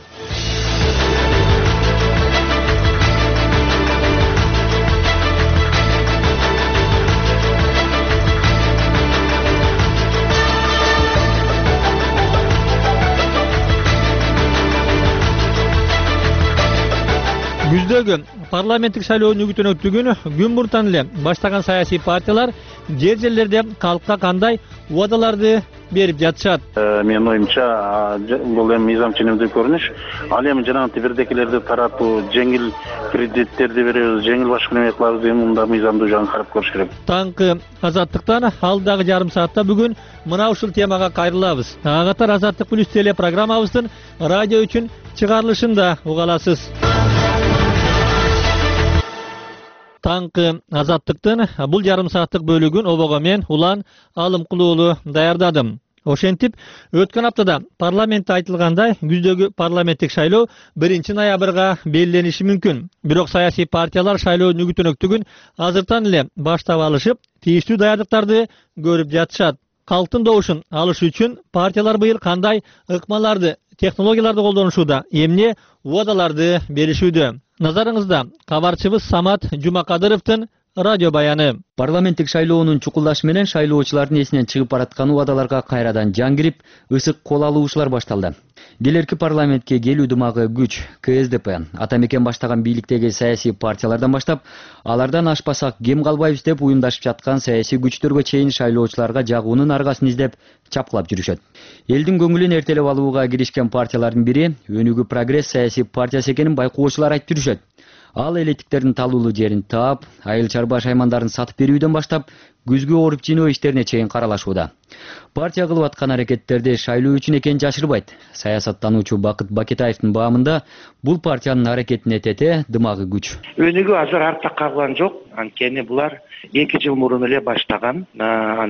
Күздөгү парламенттик шайлоо нүгүтөнөктүгүн күн муртан эле баштаган саясий партиялар жер жерлерде калкка кандай убадаларды берип жатышат? Менин оюмча, бул эми мыйзам ченемдүү көрүнүш. Ал эми жанагы бирдекилерди таратуу, жеңил кредиттерди беребиз, жеңил башка неме кылабыз деген мында мыйзамдуу жагын карап көрүш керек. Таңкы Азаттыктан алдагы жарым саатта бүгүн мына ушул темага кайрылабыз. Ага катар Азаттык плюс теле программабыздын радио үчүн чыгарылышын да уга аласыз. Таңкы Азаттыктын бул жарым сааттык бөлүгүн обого мен Улан Алымкулуу уулу даярдадым. Ошентип, өткөн аптада парламентте айтылгандай, күздөгү парламенттик шайлоо 1-ноябрга белгилениши мүмкүн. Бирок саясий партиялар шайлоо нүгүтөнөктүгүн азыртан эле баштап алышып, тийиштүү даярдыктарды көрүп жатышат. Калктын добушун алыш үчүн партиялар быйыл кандай ыкмаларды, технологияларды колдонушууда, эмне убадаларды беришүүдө? Назарыңызда кабарчыбыз Самат Жумакадыровдун радио баяны. Парламенттик шайлоонун чукулдашы менен шайлоочулардын эсинен чыгып бараткан убадаларга кайрадан жан кирип, ысык кол алуушулар башталды. Келерки парламентке келүү дымагы күч КСДП атамекен баштаган бийликтеги саясий партиялардан баштап, алардан ашпасак кем калбайбыз деп уюмдашып жаткан саясий күчтөргө чейин шайлоочуларга жагуунун аргасын издеп чапкылап жүрүшөт. Элдин көңүлүн эртелеп алууга киришкен партиялардын бири Өнүгүү Прогресс саясий партиясы экенин байкоочулар айтып жүрүшөт. Ал элеттиктердин талуулуу жерин таап, айыл чарба шаймандарын сатып берүүдөн баштап, күзгү ооруп жинөө иштерине чейин каралашууда. Партия кылып аткан аракеттерди шайлоо үчүн экенин жашырбайт. Саясаттануучу Бакыт Бакетаевдин баамында бул партиянын аракетине тете дымагы күч. Өнүгүү азыр артта калган жок. Анткени булар 2 жыл мурун эле баштаган. Анын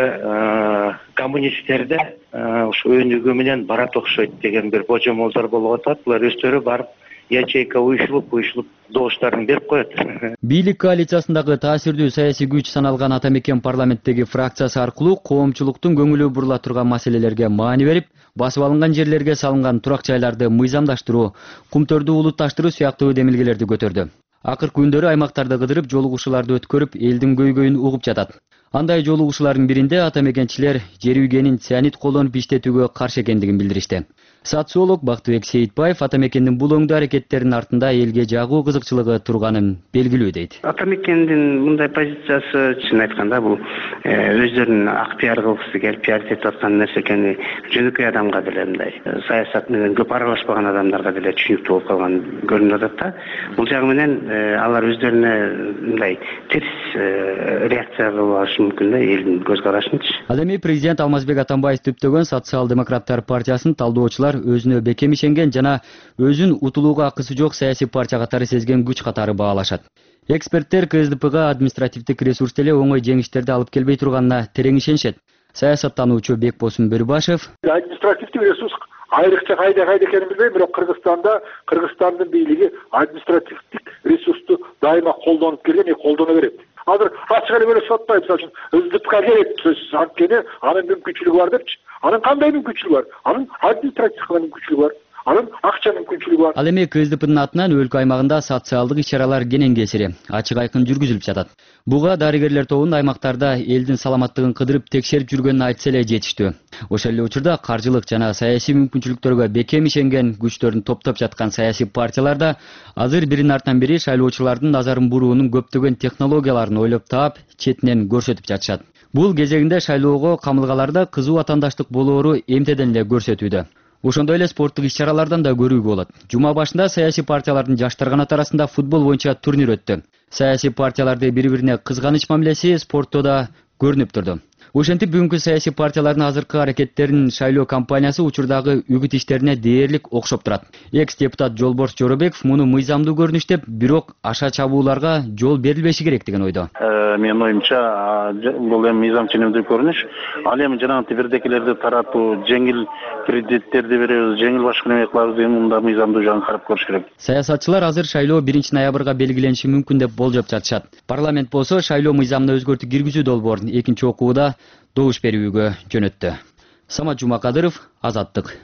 үстүнө коммунисттерде ушу өнүгүү менен барат окшойт деген бир божомолдор болуп атат. Булар өздөрү барып ячейка уюшулуп добуштарын берип коет. Бийлик коалициясындагы таасирдүү саясий күч саналган атамекен парламенттеги фракциясы аркылуу коомчулуктун көңүлү бурула турган маселелерге маани берип, басып алынган жерлерге салынган турак жайларды мыйзамдаштыруу, кумтөрдү улутташтыруу сыяктуу демилгелерди көтөрдү. Акыркы күндөрү аймактарды кыдырып, жолугушууларды өткөрүп, элдин көйгөйүн угуп жатат. Андай жолугушуулардын биринде атамекенчилер жер үйгенин цианид колдонуп иштетүүгө каршы экендигин билдиришти. Социолог Бактыбек Сейитбаев атамекендин бул оңдуу аракеттеринин артында элге жагуу кызыкчылыгы турганын белгилүү дейт. Атамекендин мындай позициясы чын айтканда бул өздөрүнүн ак пиар кылгысы келип пиар этип аткан нерсе экени жөнөкөй адамга деле мындай саясат менен көп аралашпаган адамдарга деле түшүнүктүү болуп калган көрүнүп атат да. Бул жагы менен алар өздөрүнө мындай терс реакция кылып алышы мүмкүн да элдин көз карашынчы. Ал эми президент Алмазбек Атамбаев түптөгөн социал-демократтар партиясын талдоочулар өзүнө бекем ишенген жана өзүн утулууга акысы жок саясий партия катары сезген күч катары баалашат. Эксперттер КСДПга административдик ресурс деле оңой жеңиштерди алып келбей турганына терең ишенишет. Саясаттануучу Бекбосун Бөрүбашев: административдик ресурс айрыкча кайда экенин билбейм, бирок Кыргызстандын бийлиги административдик ресурсту дайыма колдонуп келген, колдоно берет. Азыр ачык эле бөлөп атпайбы, мисалы үчүн СДПга керек сөзсүз, анткени анын мүмкүнчүлүгү бар депчи. Анын кандай мүмкүнчүлүгү бар? Анын административдик мүмкүнчүлүгү бар. Анын акча мүмкүнчүлүгү бар. Ал эми КСДПнын атынан өлкө аймагында социалдык иш-чаралар кенен кесири ачык айкын жүргүзүлүп жатат. Буга дарыгерлер тобунун аймактарда элдин саламаттыгын кыдырып текшерип жүргөнүн айтса эле жетиштүү. Ошол эле учурда каржылык жана саясий мүмкүнчүлүктөргө бекем ишенген күчтөрүн топтоп жаткан саясий партияларда азыр биринин артынан бири шайлоочулардын назарын буруунун көптөгөн технологияларын ойлоп таап, четинен көрсөтүп жатышат. Бул кезегинде шайлоого камылгаларда кызуу атандаштык болоору эмтеден эле көрсөтүүдө. Ошондой эле спорттук иш-чаралардан да көрүүгө болот. Жума башында саясий партиялардын жаштар канаты арасында футбол боюнча турнир өттү. Саясий партияларды бири-бирине кызганыч мамилеси спортто да көрүнүп турду. Ошентип бүгүнкү саясий партиялардын азыркы аракеттеринин шайлоо кампаниясы учурдагы үгүт иштерине дээрлик окшоп турат. Экс-депутат Жолборс Жоробеков муну мыйзамдуу көрүнүш деп, бирок аша чабууларга жол берилбеши керек деген ойдо. Менин оюмча, бул эми мыйзам ченемдүү көрүнүш. Ал эми жанагы тибирдекилерди таратуу, жеңил кредиттерди беребиз, жеңил башка неме кылабыз деген мында мыйзамдуу жагын карап көрүш керек. Саясатчылар азыр шайлоо 1-ноябрга белгилениши мүмкүн деп болжоп жатышат. Парламент болсо шайлоо мыйзамына өзгөртүү киргизүү долбоорун экинчи окууда добуш берүүгө жөнөттү. Самат Жумакадыров, Азаттык.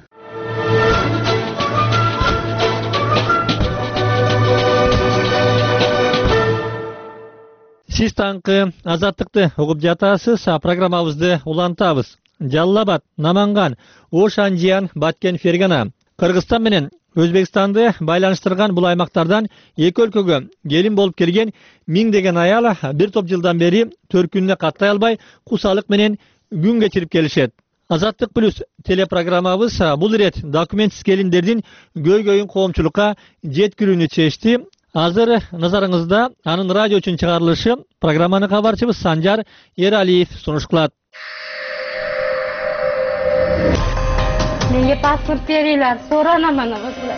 Сиз таңкы Азаттыкты угуп жатасыз, программабызды улантабыз. Жалал Абад, Наманган, Ош Анжиян, Баткен, Фергана. Кыргызстан менен Өзбекстанды байланыштырган бул аймактардан эки өлкөгө келин болуп келген миңдеген аял бир топ жылдан бери төркүнүнө каттай албай кусалык менен күн кечирип келишет. Азаттык плюс телепрограммабыз бул ирет документсиз келиндердин көйгөйүн коомчулукка жеткирүүнү чечти. Азыр назарыңызда анын радио үчүн чыгарылышы. Программаны кабарчыбыз Санжар Эралиев сунуш кылат. Menga pasport beringlar, so'ranaman o'zlar.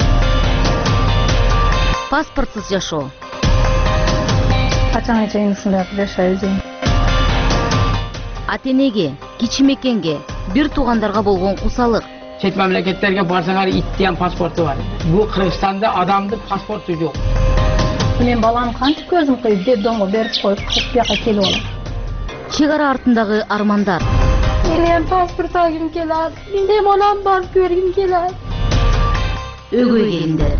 Pasportsiz yashoo. Qachongacha endi shunday qilib yashaysiz? Ата-энеге, кичи мекенге, бир туугандарга болгон кусалык. Chet mamlakatlarga borsanlar itni ham pasporti bor. Bu Qirg'izistonda odamning pasporti yo'q. Men balam qancha ko'zim qo'yib dedonga berib qo'yib, bu yoqqa kelib olaman. Chegara ortindagi armandar. Men ham pasport olgim keladi. Menga ham onam borib ko'rgim keladi. O'g'il kelindir.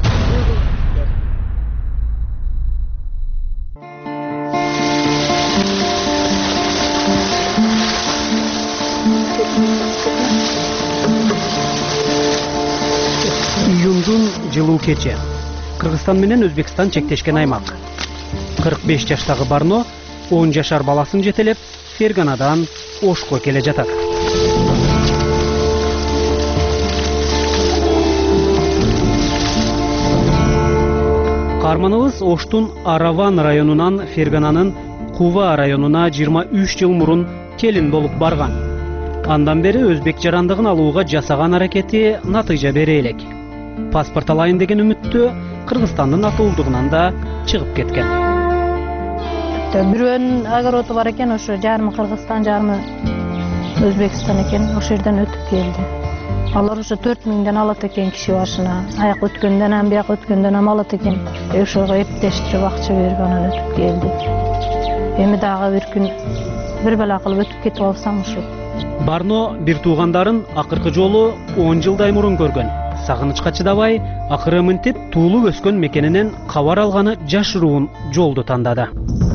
Июндун жылуу кечи. Кыргызстан менен Өзбекстан чектешкен аймак. 45 жаштагы Барно 10 жашар баласын жетелеп, Ферганадан Ошко келе жатат. Карманыбыз Оштун Араван районунан Фергананын Кува районуна 23 жыл мурун келин болуп барган. Андан бери өзбек жарандыгын алууга жасаган аракети натыйжа бере элек. Паспорт алайын деген үмүттө Кыргызстандын атуулдугунан да чыгып кеткен. Бирөөнүн огороду бар экен, ошо жарымы Кыргызстан, жарымы Өзбекстан экен, ошол жерден өтүп келди. Алар ошо 4000ден алат экен киши башына. Аяк өткөндөн ham, бияк өткөндөн ham алат экен. Ошого эптештирип акча берип анан өтүп келди. Эми дагы бир күн бир бала кылып өтүп кетип алсам ошо. Барно бир туугандарын акыркы жолу 10 жылдай мурун көргөн. Сагынычка чыдабай, акыры мынтип туулуп өскөн мекенинен кабар алганы жашыруун жолду тандады.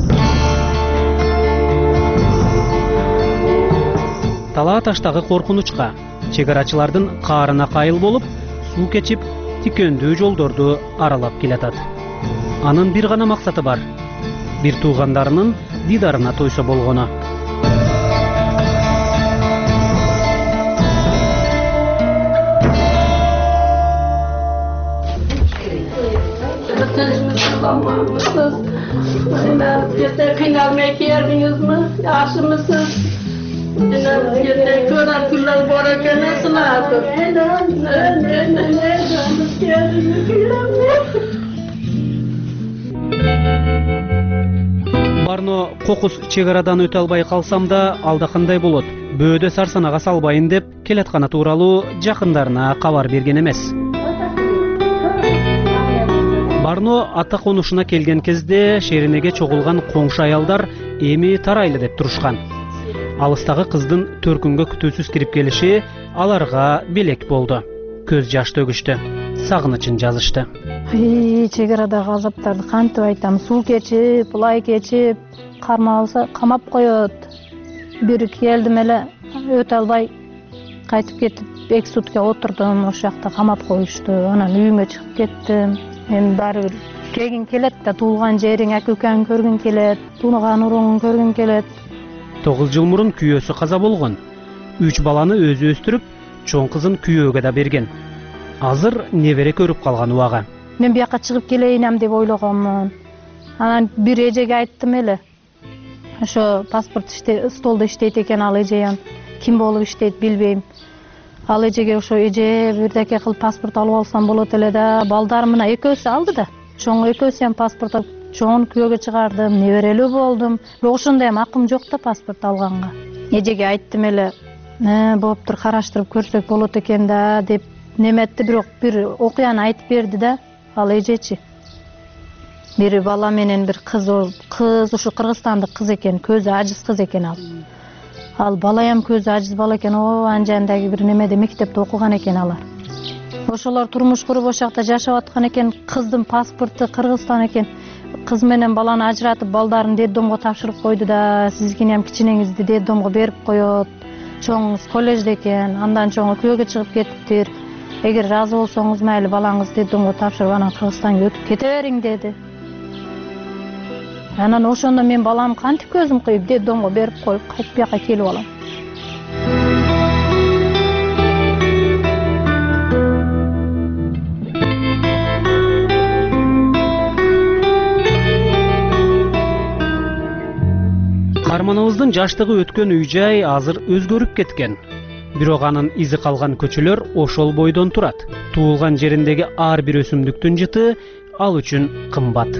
Талаа таштагы коркунучка, чегарачылардын каарына кайыл болуп, суу кечип, тикөндүү жолдорду аралап келатат. Анын бир гана максаты бар. Бир туугандарынын дидарына тойсо болгону. Kıynalmaya geldiniz mi? Yaxşı mısınız? Kören kırlar borarken nasıl aldı? Барно кокус чегарадан өтө албай калсам да алда кандай болот? Бөөдө сарсанага салбайын деп келатканы тууралуу жакындарына кабар берген эмес. Барно ата конушуна келген кезде шеринеге чогулган коңшу аялдар эми тарайлы деп турушкан. Алыстагы кыздын төркүнгө күтүүсүз кирип келиши аларга белек болду. Көз жаш төгүштү, сагынычын жазышты. Чегарадагы азаптарды кантип айтам? Суу кечип, булай кечип, кармалса камап коет. Бир келдим эле, өтө албай кайтып кетип, 2 сутка отурдум, ошол жакта камап коюшту. Анан үйүмө чыгып кеттим. Эми баары бир келгин келет да, туулган жериң, ака-укаңды көргүң келет, тууган уруңду көргүң келет. 9 жыл мурун күйөөсү каза болгон. 3 баланы өзү өстүрүп, чоң кызын күйөөгө да берген. азыр небере көрүп калган убагы. Мен бияка чыгып келейинем деп ойлогонмун. Анан бир эжеге айттым эле. Ошо паспорт столдо иштейт экен ал эже, ким болуп иштейт билбейм. Ал эжеге ошо эже бирдеке кылып паспорт алып алсам болот эле да, балдарым мына экөөсү алды да. Чоң экөөсү ham паспорт алып, чоң күйөөгө чыгардым, неберелүү болдум. Бирок ошондой ham акым жок да паспорт алганга. Эжеге айттым эле, болуптур, караштырып көрсөк болот экен да деп неметти, бирок бир окуяны айтып берди да ал эжечи. Бир бала менен бир кыз ушу кыргызстандык кыз экен, көзү ажиз кыз экен ал. Ал бала ham көзү ажиз бала экен, анжандагы бир немеде мектепте окуган экен алар. Ошолор турмуш куруп ошол жакта жашап аткан экен, кыздын паспорту Кыргызстан экен. Кыз менен баланы ажыратып, балдарын детдомго тапшырып койду да, сиздикини ham кичинеңизди детдомго берип коет. Чоңуңуз коллежде экен, андан чоңу күйөөгө чыгып кетиптир. Эгер ыраазы болсоңуз майли балаңызды детдомго тапшырып анан Кыргызстанга өтүп кете бериң деди. Анан ошондо мен балам кантип көзүм кыйып детдомго берип коюп кайтып бияка келип алам. Каарманыбыздын жаштыгы өткөн үй-жай азыр өзгөрүп кеткен. Бирок анын изи калган көчөлөр ошол бойдон турат. Туулган жериндеги ар бир өсүмдүктүн жыты ал үчүн кымбат.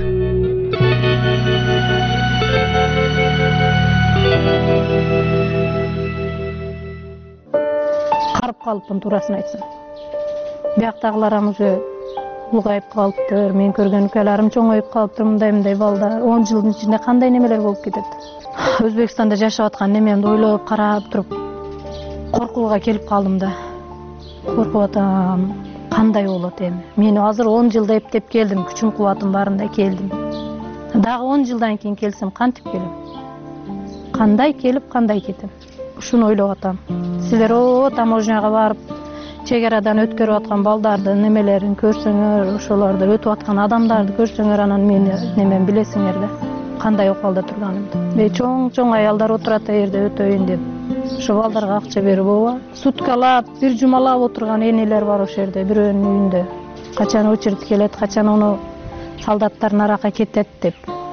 Карып калыпмын, туурасын айтсам. Бияктагыларым уже улгайып калыптыр, мен көргөн укаларым чоңоюп калыптыр, мындай балдар 10 жылдын ичинде кандай немелер болуп кетет. Өзбекстанда жашап аткан немемди ойлоп карап туруп коркууга келип калдым да. Коркуп атам, кандай болот эми? Мен азыр 10 жылда эптеп келдим, күчүм кубатым барында келдим. Дагы 10 жылдан кийин келсем кантип келем? Кандай келип, кандай кетем? Ушуну ойлоп атам. Силер таможняга барып, чегарадан өткөрүп аткан балдардын немелерин көрсөңөр, ошолорду өтүп аткан адамдарды көрсөңөр, анан мени немен билесиңер да. Кандай окуалда турганымды. Чоң аялдар отурат жерде өтөйүн деп. Ошо балдарга акча берип ооба. Суткалап, бир жумалап отурган энелер бар ошол жерде, бирөөнүн үйүндө. Качан очередь келет, качан ону солдаттар нарака кетет деп.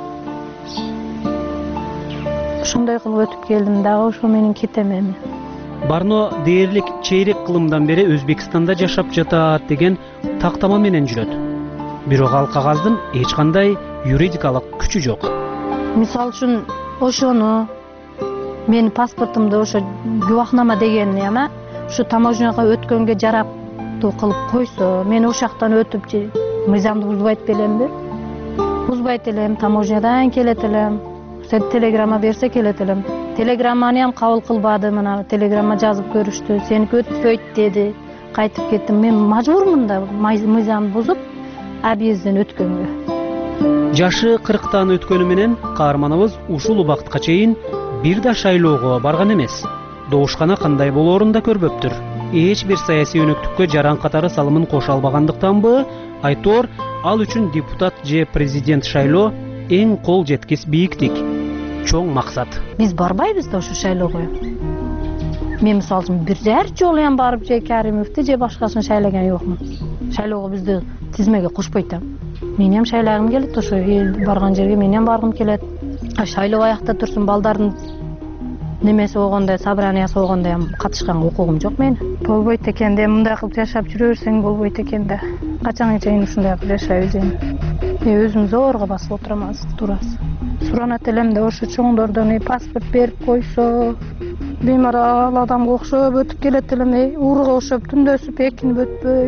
Ошондой кылып өтүп келдим дагы, ошо менин кетем эми. Барно дээрлик чейрек кылымдан бери Өзбекстанда жашап жатат деген тактама менен жүрөт. Бирок ал кагаздын эч кандай юридикалык күчү жок. Мисалы үчүн ошону менин паспортумду ошо губахнама дегенни ама ушу таможняга өткөнгө жараптуу кылып койсо, мен ошол жактан өтүп мыйзамды бузбайт белемби? Бузбайт элем, таможнядан келет элем. Телеграмма берсе келет элем. Телеграмманы ham кабыл кылбады, мына телеграмма жазып көрүштү. Сеники өтпөйт деди. Кайтып кеттим. Мен мажбурмун да мыйзамды бузуп, объезден өткөнгө. Жашы 40-тан өткөнү менен каарманыбыз ушул убакытка чейин бир да шайлоого барган эмес. Добушкана кандай болоорун да көрбөптүр. Эч бир саясий өнөктүккө жаран катары салымын кошо албагандыктанбы, айтор ал үчүн депутат же президент шайлоо эң кол жеткис бийиктик, чоң максат. Биз барбайбыз да ошо шайлоого. Мен мисалы үчүн бир жолу ham барып же Каримовду же башкасын шайлаган жокмун. Шайлоого бизди тизмеге кошпойт. Мен ham шайлагым келет, ошо эл барган жерге мен ham баргым келет. Шайлоо аякта турсун, балдардын немеси болгондо, собраниясы болгондо ham катышканга укугум жок менин. Болбойт экен да, мындай кылып жашап жүрө берсең болбойт экен да. Качанга чейин ушундай кылып жашай берем. Өзүм зорго басып отурам азыр, турасы. Суранат элем да ошо чоңдордон паспорт берип койсо, беймарал адамга окшоп өтүп келет элем, ууруга окшоп түндөсүп экинип өтпөй.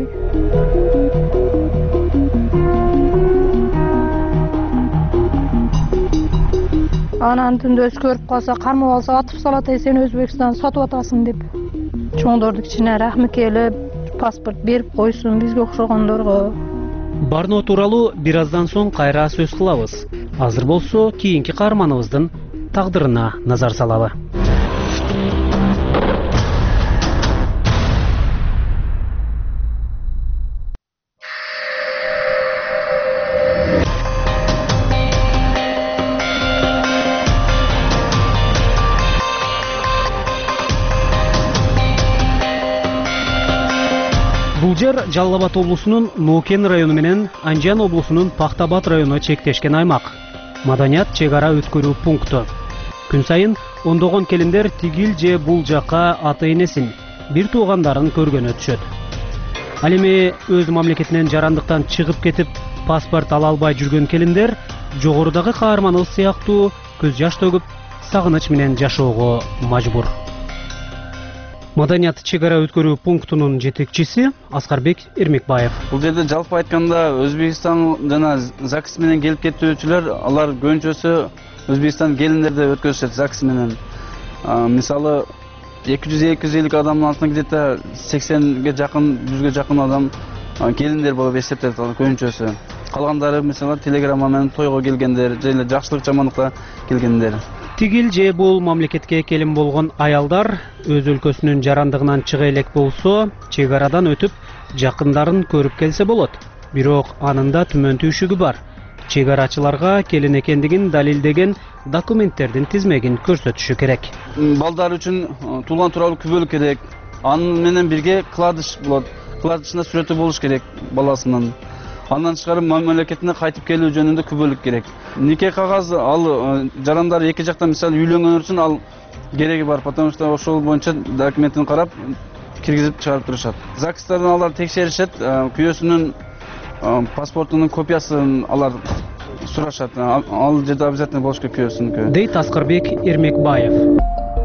Анан түндөс көрүп калса, кармап алса, атып салат, сен Өзбекстан сатып атасың деп. Чоңдорду кичине рахмы келип, паспорт берип койсун бизге окшогондорго. Барно тууралуу бир аздан соң кайра сөз кылабыз. Азыр болсо кийинки каарманыбыздын тагдырына назар салалы. Бул жер Жалал Абад облусунун Нуукен району менен Анжан облусунун Пактабад району чектешкен аймак. Маданият чек ара өткөрүү пункту. Күн сайын ондогон келиндер тигил же бул жакка ата энесин, бир туугандарын көргөнү өтүшөт. Ал эми өз мамлекетинен жарандыктан чыгып кетип, паспорт ала албай жүргөн келиндер жогорудагы каарманыбыз сыяктуу көз жаш төгүп, сагыныч менен жашоого мажбур. Маданият чек ара өткөрүү пунктунун жетекчиси Аскарбек Эрмекбаев. Бул жерде жалпы айтканда Өзбекстан жана ЗАГС менен келип кетүүчүлөр, алар көбүнчөсү Өзбекстан келиндерди өткөзүшөт ЗАГС менен. Мисалы 200-250 адамдын артынан где-то 80ге жакын, 100ге жакын адам келиндер болуп эсептелет көбүнчөсү. Калгандары мисалы телеграмма менен тойго келгендер, же эле жакшылык жамандыкка келгендер. Тигил же бул мамлекетке келин болгон аялдар өз өлкөсүнүн жарандыгынан чыга элек болсо, чек арадан өтүп, жакындарын көрүп келсе болот. Бирок анын да түмөн түйшүгү бар. Чек арачыларга келин экендигин далилдеген документтердин тизмегин көрсөтүшү керек. Балдар үчүн туулган тууралуу күбөлүк керек. Анын менен бирге кладыш болот. Кладышында сүрөтү болуш керек баласынын. Андан тышкары мамлекетине кайтып келүү жөнүндө күбөлүк керек. Нике кагаз ал жарандар эки жактан мисалы үйлөнгөн үчүн ал кереги бар, потому что ошол боюнча документин карап киргизип чыгарып турушат. ЗАГСтардан алар текшеришет, күйөөсүнүн паспортунун копиясын алар сурашат. Ал жерде обязательно болуш керек күйөөсүнүн. Дейт Аскарбек Эрмекбаев.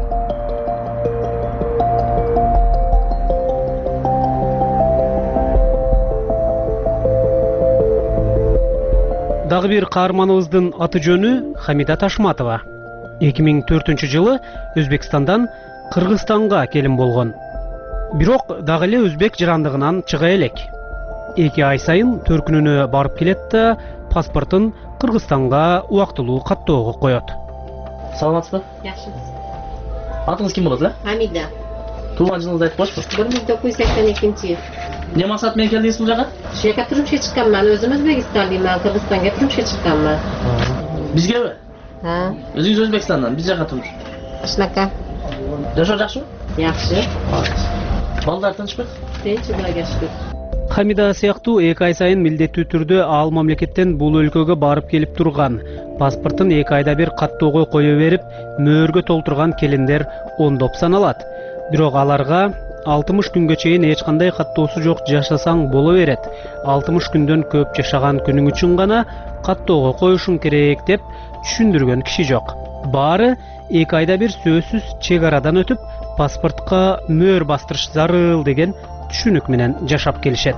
Дагы бир каарманыбыздын аты жөнү Хамида Ташматова. 2004-жылы Өзбекстандан Кыргызстанга келин болгон. Бирок дагы эле өзбек жарандыгынан чыга элек. 2 ай сайын төркүнүнө барып келет да паспортун Кыргызстанга убактылуу каттоого коет. Саламатсызбы? Жакшымыз. Атыңыз ким болот эле? Хамида. Туулган жылыңызды айтып коюшпу? 1982. Эмне максат менен келдиңиз бул жака? Ушул жака турмушка чыкканмын. Өзүм Өзбекстандымын, Кыргызстанга турмушка чыкканмын. Бизгеби? Ha. Өзүңүз Өзбекстандан, биз жака турмуш. Ушунака. Жашоо жакшыбы? Жакшы. Балдар тынчпы? Тынч, Кудайга шүкүр. Хамида сыяктуу 2 ай сайын милдеттүү түрдө ал мамлекеттен бул өлкөгө барып келип турган. Паспортун 2 айда бир каттоого кое берип, мөөргө толтурган келиндер ондоп саналат. Бирок аларга 60 күнгө чейин эч кандай каттоосу жок жашасаң боло берет. 60 күндөн көп жашаган күнүң үчүн гана каттоого коюшуң керек деп түшүндүргөн киши жок. Баары 2 айда бир сөзсүз чек арадан өтүп, паспортко мөөр бастырыш зарыл деген түшүнүк менен жашап келишет.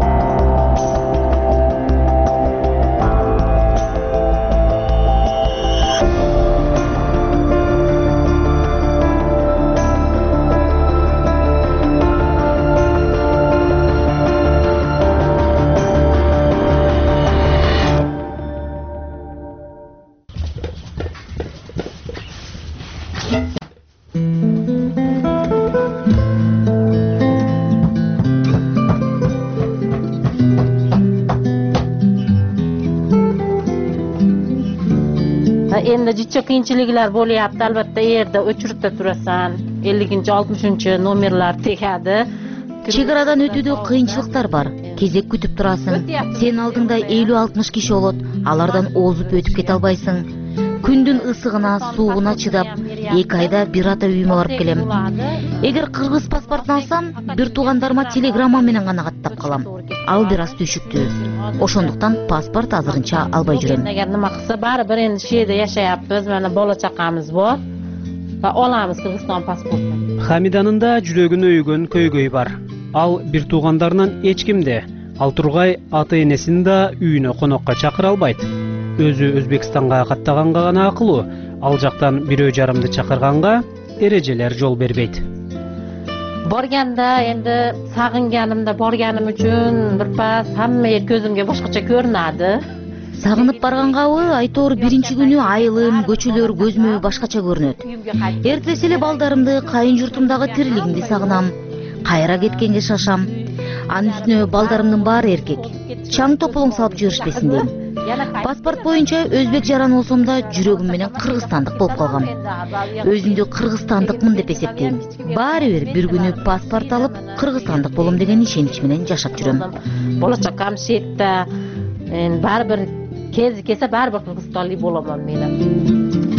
Endi jicha qiyinchiliklar bo'lyapti. Albatta, yerda o'chiribda turasan. 50-60 nomerlar tegadi. Чек арадан өтүүдө кыйынчылыктар бар. Кезек күтүп турасың. Сен алдыңда 50-60 киши болот. Алардан озуп өтүп кете албайсың. Күндүн ысыгына, суугуна чыдап, 2 айда бир ата үйүмө барып келем. Эгер кыргыз паспортун алсам, бир туугандарыма телеграмма менен гана каттап калам. Ал бир аз түйшүктүү. Ошондуктан паспорт азырынча албай жүрөм. Эгер нема кылса, баары бир энди шеде жашаяппыз, мана бала чакамыз бар. Ва оламыз Кыргызстан паспортун. Хамиданын да жүрөгүн өйгөн көйгөй бар. Ал бир туугандарынан эч кимди, ал тургай ата энесин да үйүнө конокко чакыра албайт. Өзү Өзбекстанга каттаганга гана акылуу, ал жактан бирөө жарымды чакырганга эрежелер жол бербейт. Borganda endi sag'inganimda borganim uchun bir pas hamma yer ko'zimga boshqacha ko'rinadi. Сагынып баргангабы, айтор биринчи күнү айылым, көчөлөр көзмө башкача көрүнөт. Эртеси эле балдарымды, кайын журтумдагы тирилигимди сагынам. Кайра кеткенге шашам. Анын үстүнө балдарымдын баары эркек. Чаң тополоң салып жиберишпесин дейм. Паспорт боюнча өзбек жаран болсом да жүрөгүм менен кыргызстандык болуп калгам. Өзүмдү кыргызстандыкмын деп эсептейм. Баары бир бир күнү паспорт алып кыргызстандык болом деген ишенич менен жашап жүрөм. Болачакам четте, баары бир кези келсе баары бир кыргызстандык боламын мен.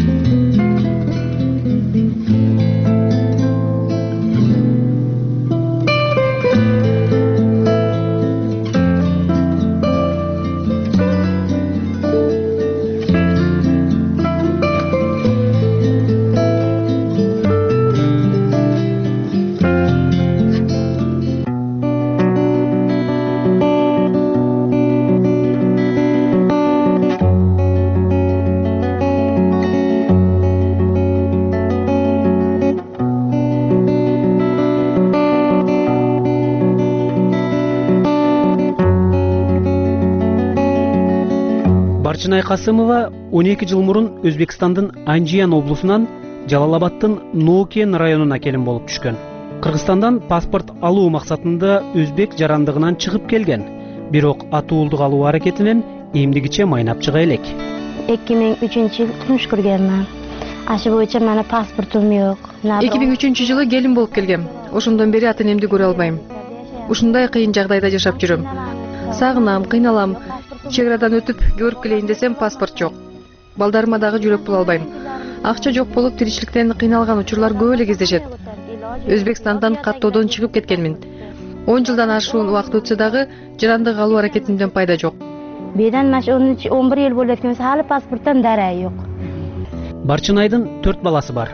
Барчынай Касымова 12 жыл мурун Өзбекстандын Анжиян облусунан Жалалабадтын Ноукен районуна келин болуп түшкөн. Кыргызстандан паспорт алуу максатында өзбек жарандыгынан чыгып келген. Бирок атуулдук алуу аракетинен эмдигиче майнап чыга элек. 2003-жылы турмуш көргөнмүн. Ашы боюнча менин паспортум жок. 2003-жылы келин болуп келгем. Ошондон бери ата энемди көрө албайм. Ушундай кыйын жагдайда жашап жүрөм. Сагынам, кыйналам. Чек арадан өтүп көрүп келейин десем паспорт жок. Балдарыма дагы жүрөк боло албайм. Акча жок болуп тиричиликтен кыйналган учурлар көп эле кездешет. Өзбекстандан каттоодон чыгып кеткенмин. 10 жылдан ашуун убакыт өтсө дагы жарандык алуу аракетимден пайда жок. Беден маш 11 ел болуп кеткен, хали паспорттан дарай жок. Барчынайдын 4 баласы бар.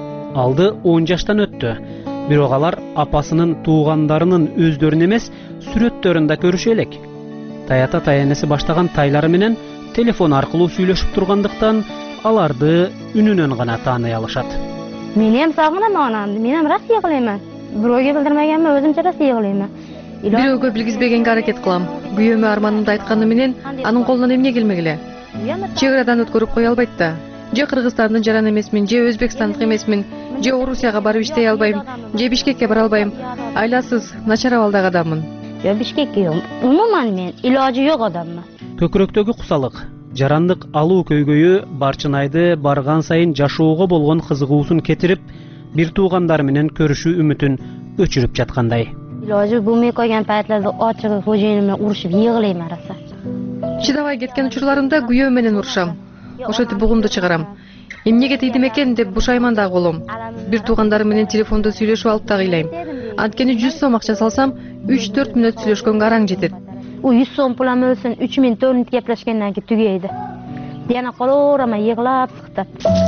Алды 10 жаштан өттү. Бирок алар апасынын туугандарынын өздөрүн эмес, сүрөттөрүн да көрүшө элек. Таята таянеси баштаган тайлары менен телефон аркылуу сүйлөшүп тургандыктан аларды үнүнөн гана тааный алышат. Мен эм сагынам анамды, мен эм Россия кылайман. Бирөөгө билдирмегенмен өзүмчө Россия кылайман. Бирөөгө билгизбегенге аракет кылам. Күйөөмө арманымды айтканы менен анын колунан эмне келмегиле. Чек арадан өткөрүп кое албайт да. Же Кыргызстандын жаран эмесмин, же Өзбекстандык эмесмин, же Орусияга барып иштей албайм, же Бишкекке бара албайм. Айласыз, начар абалдагы адаммын. Бишкекке жок. Умуман мен илажы жок адаммын. Көкүрөктөгү кусалык, жарандык алуу көйгөйү Барчынайды барган сайын жашоого болгон кызыгуусун кетирип, бир туугандары менен көрүшүү үмүтүн өчүрүп жаткандай. Илажы булмай койгон паятларда ачыгы кожоюнум менен урушуп йыгылайм араса. Чыдабай кеткен учурларымда күйөөм менен урушам. Ошентип бугумду чыгарам. Эмнеге тийдим экен деп бушайман дагы болом. Бир туугандарым менен телефондо сүйлөшүп алып дагы ыйлайм. Анткени 100 сом акча салсам 3-4 мүнөт сүйлөшкөнгө араң жетет. 100 сом пулам өлсүн 3000 кеплешкенден кийин түгөйдү. Дена колорама йыглап сыктап.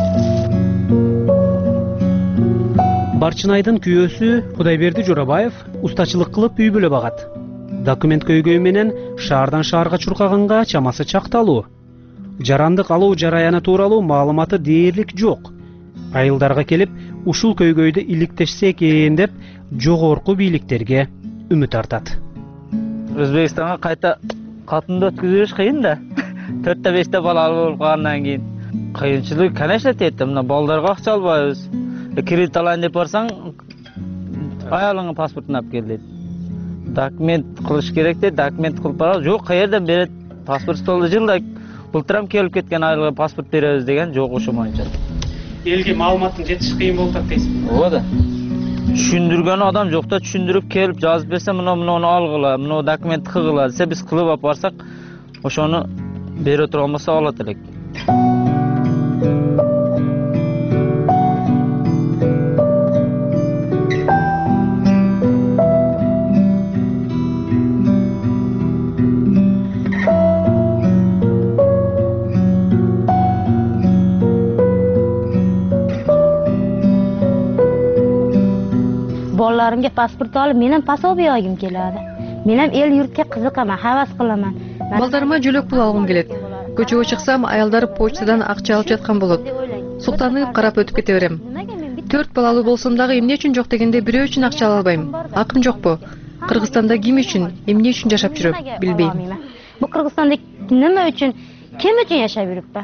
Барчынайдын күйөөсү Кудайберди Жоробаев устачылык кылып үй бүлө багат. Документ көйгөйү менен шаардан шаарга чуркаганга чамасы чакталуу. Жарандык алуу жараяны тууралуу маалыматы дээрлик жок. Айылдарга келип, ушул көйгөйдү иликтешсе экен деп жогорку бийликтерге үмүт артат. Өзбекстанга кайта катынды өткүзүш кыйын да. 4-5 бала болуп калгандан кийин кыйынчылык конечно тетти. Мына балдарга акча албайбыз. Кредит алайын деп барсаң, аялыңдын паспортун алып кел дейт. Документ кылыш керек дейт, документ кылып барабыз. Жок, каерден берет? Паспорт столдо жылда былтырам келип кеткен айылга паспорт беребиз деген жок ошо боюнча. Элге маалыматтын жетиши кыйын болуп атат дейсизби? Ооба да. Түшүндүргөн адам жок да, түшүндүрүп келип жазып берсе, муну алгыла, муну документ кылгыла десе, биз кылып алып барсак, ошону бере тура алмаса алат элек. Bolalarimga pasport olib, men ham пособие olgim keladi. Men ham el yurtga qiziqaman, havas qilaman. Балдарыма жөлөк пул алгым келет. Көчөгө чыксам, аялдар почтадан акча алып жаткан болот. Суктанып карап өтүп кете берем. 4 балалуу болсом дагы эмне үчүн жок дегенде бирөө үчүн акча ала албайм. Акым жокпу? Кыргызстанда ким үчүн, эмне үчүн жашап жүрөм, билбейм. Бу Кыргызстанда неме үчүн, ким үчүн жашап жүрүпмүн?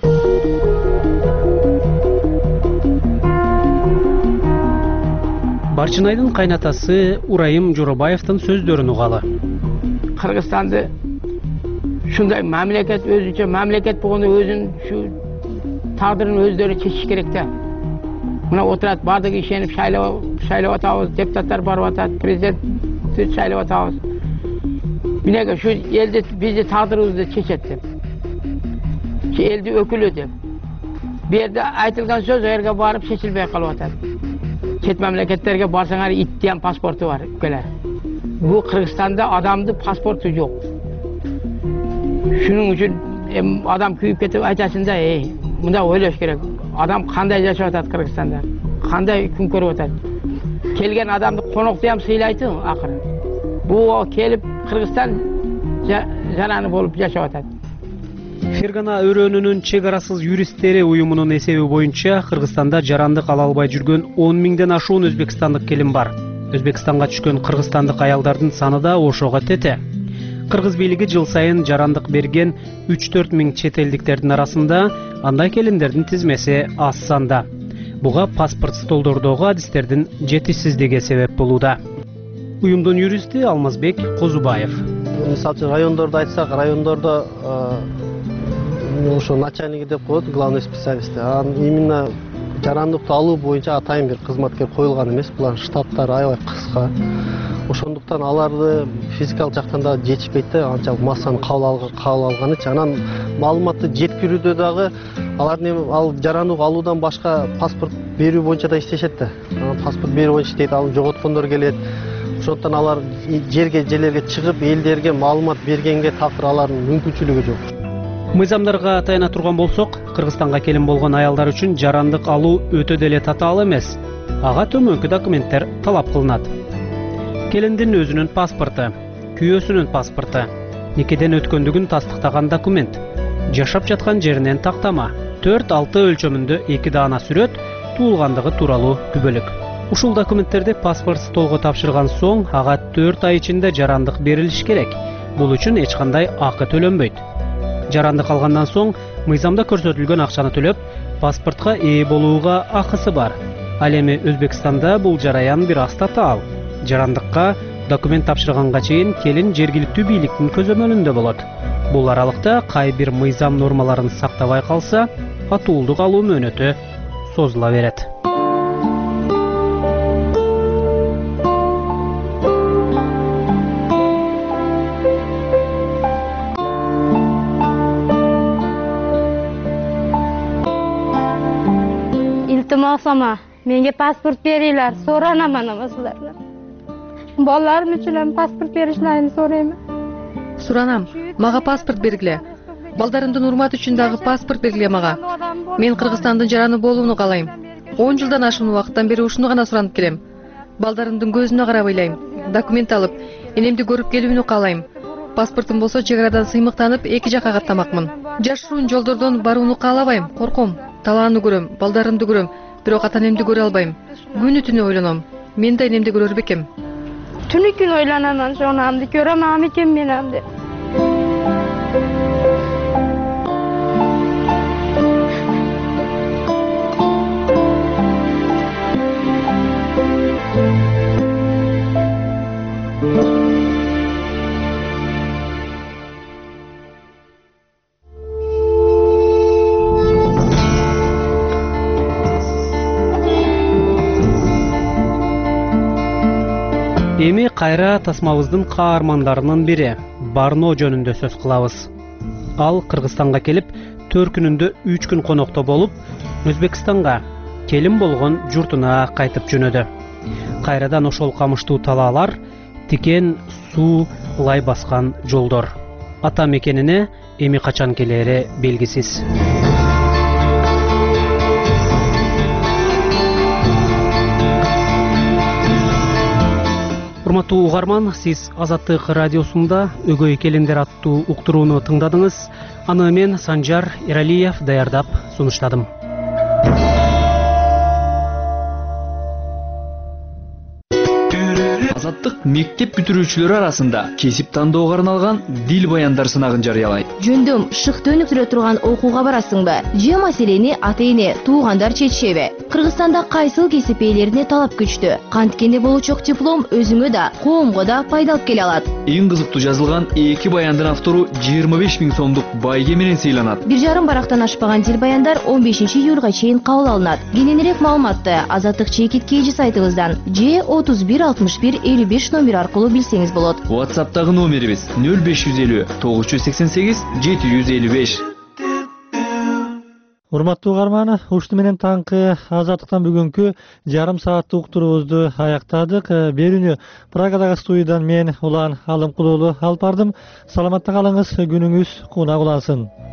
Барчынайдын кайнатасы Урайым Жоробаевдин сөздөрүн угалы. Кыргызстанды Şunday memleket özünce, memleket bu konuda özün şu tağdırın özleri çeşiş gerek de. Buna oturat bardık işenip şaylap atağız, deputatlar barıp atat, prezident şaylap atağız. Binege şu elde bizi tağdırımızda çeşetti. Şu elde ökülüdü. Bir yerde aytılgan söz o yerge barıp seçilmeye kalıp atat. Çet memleketlerge barsaňar it diýen pasportu var ülkeler. Bu Kırgızstanda adamdı pasportu yok. Şunun için adam küyüp ketip aytaşında bunda oylaş gerek. Adam kanday yaşap atat Kırgızstanda. Kanday gün körüp atat. Kelgen adamды konokdayam sıylaytı akırı. Bu kelip Kırgızstan janany bolup yaşap atat. Фергана өрөөнүнүн чек арасыз юристтери уюмунун эсеби боюнча Кыргызстанда жарандык ала албай жүргөн 10 миңден ашуун өзбекстандык келин бар. Өзбекстанга түшкөн кыргызстандык аялдардын саны да ошого тете. Кыргыз бийлиги жыл сайын жарандык берген 3-4 миң чет элдиктердин арасында андай келиндердин тизмеси аз санда. Буга паспорт столдордогу адистердин жетишсиздиги себеп болууда. Уюмдун юристи Алмазбек Козубаев. Мисалы үчүн райондорду айтсак, райондордо ошо начальники деп коет, главный специалист. Именно жарандыкты алуу боюнча атайын бир кызматкер коюлган эмес. Булар штаттары аябай кыска. Ошондуктан аларды физикалык жактан да жетишпейт да, анча массаны кабыл алганы үчүн. Анан маалыматты жеткирүүдө дагы алардын ал жарандык алуудан башка паспорт берүү боюнча да иштешет да. Паспорт берүү боюнча иштейт, ал жоготкондор келет. Ошондуктан алар жерлерге чыгып, элдерге маалымат бергенге такыр алардын мүмкүнчүлүгү жок. Мыйзамдарга таяна турган болсок, Кыргызстанга келин болгон аялдар үчүн жарандык алуу өтө деле татаал эмес. Ага төмөнкү документтер талап кылынат. Келиндин өзүнүн паспорту, күйөөсүнүн паспорту, никеден өткөндүгүн тастыктаган документ, жашап жаткан жеринен тактама, 4-6 өлчөмүндө 2 даана сүрөт, туулгандыгы тууралуу күбөлүк. Ушул документтерди паспорт столго тапшырган соң, ага 4 ай ичинде жарандык берилиш керек. Бул үчүн эч кандай акы төлөнбөйт. Жарандык алгандан соң, мыйзамда көрсөтүлгөн акчаны төлөп, паспортко ээ болууга акысы бар. Ал эми Өзбекстанда бул жараян бир аз татаал. Жарандыкка документ тапшырганга чейин келин жергиликтүү бийликтин көзөмөлүндө болот. Бул аралыкта кай бир мыйзам нормаларын сактабай калса, атуулдук алуу мөөнөтү созула берет. Iltimosama, menga pasport beringlar, so'ranaman ama sizlardan. Bolalarim uchun ham pasport berishlarini so'rayman. Суранам, мага паспорт бергиле. Балдарымдын урматы үчүн дагы паспорт бергиле мага. Мен Кыргызстандын жараны болууну каалайм. 10 жылдан ашуун убакыттан бери ушуну гана суранып келем. Балдарымдын көзүнө карап ыйлайм. Документ алып, энемди көрүп келүүнү каалайм. Паспортум болсо чек арадан сыймыктанып, эки жакка каттамакмын. Жашыруун жолдордон барууну каалабайм, корком. Талааны көрөм, балдарымды көрөм, бирок ата энемди көрө албайм. Күнү түнү ойлоном. Мен да энемди көрөр бекем. Түнү күн ойланаман, сонамды көрөм экен мен ам деп. Эми кайра тасмабыздын каармандарынын бири Барно жөнүндө сөз кылабыз. Ал Кыргызстанга келип, 4 күнүндө 3 күн конокто болуп, Өзбекстанга келин болгон журтуна кайтып жөнөдү. Кайрадан ошол камыштуу талаалар, тикен суу лай баскан жолдор. Ата мекенине эми качан келери белгисиз. Урматтуу угарман, сиз Азаттык радиосунда Өгөй келиндер аттуу уктурууну тыңдадыңыз. Аны мен Санжар Эралиев даярдап сунуштадым. Азаттык мектеп бүтүрүүчүлөрү арасында кесип тандоого арналган дил баяндар сынагын жарыялайт. Жөндөм шыкты өнүктүрө турган окууга барасыңбы? Же маселени ата-эне, туугандар чечишеби? Кыргызстанда кайсыл кесип ээлерине талап күчтүү? Канткенде болучок диплом өзүңө да, коомго да пайда алып келе алат. Эң кызыктуу жазылган 2 баяндын автору 25 000 сомдук байге менен сыйланат. 1,5 барактан ашпаган дил баяндар 15 июлга чейин кабыл алынат. Кененирээк маалыматты Азаттык чекит кейжи сайтыбыздан же 31 61 55 номер аркылуу билсеңиз болот. WhatsApp'тагы номерибиз 0550 988 755. Урматтуу угарман, ушуну менен таңкы Азаттыктан бүгүнкү жарым сааттык уктуруубузду аяктадык. Берүүнү Прагадагы студиядан мен Улан Алымкулуулу алып бардым. Саламатта калыңыз, күнүңүз кунак улансын.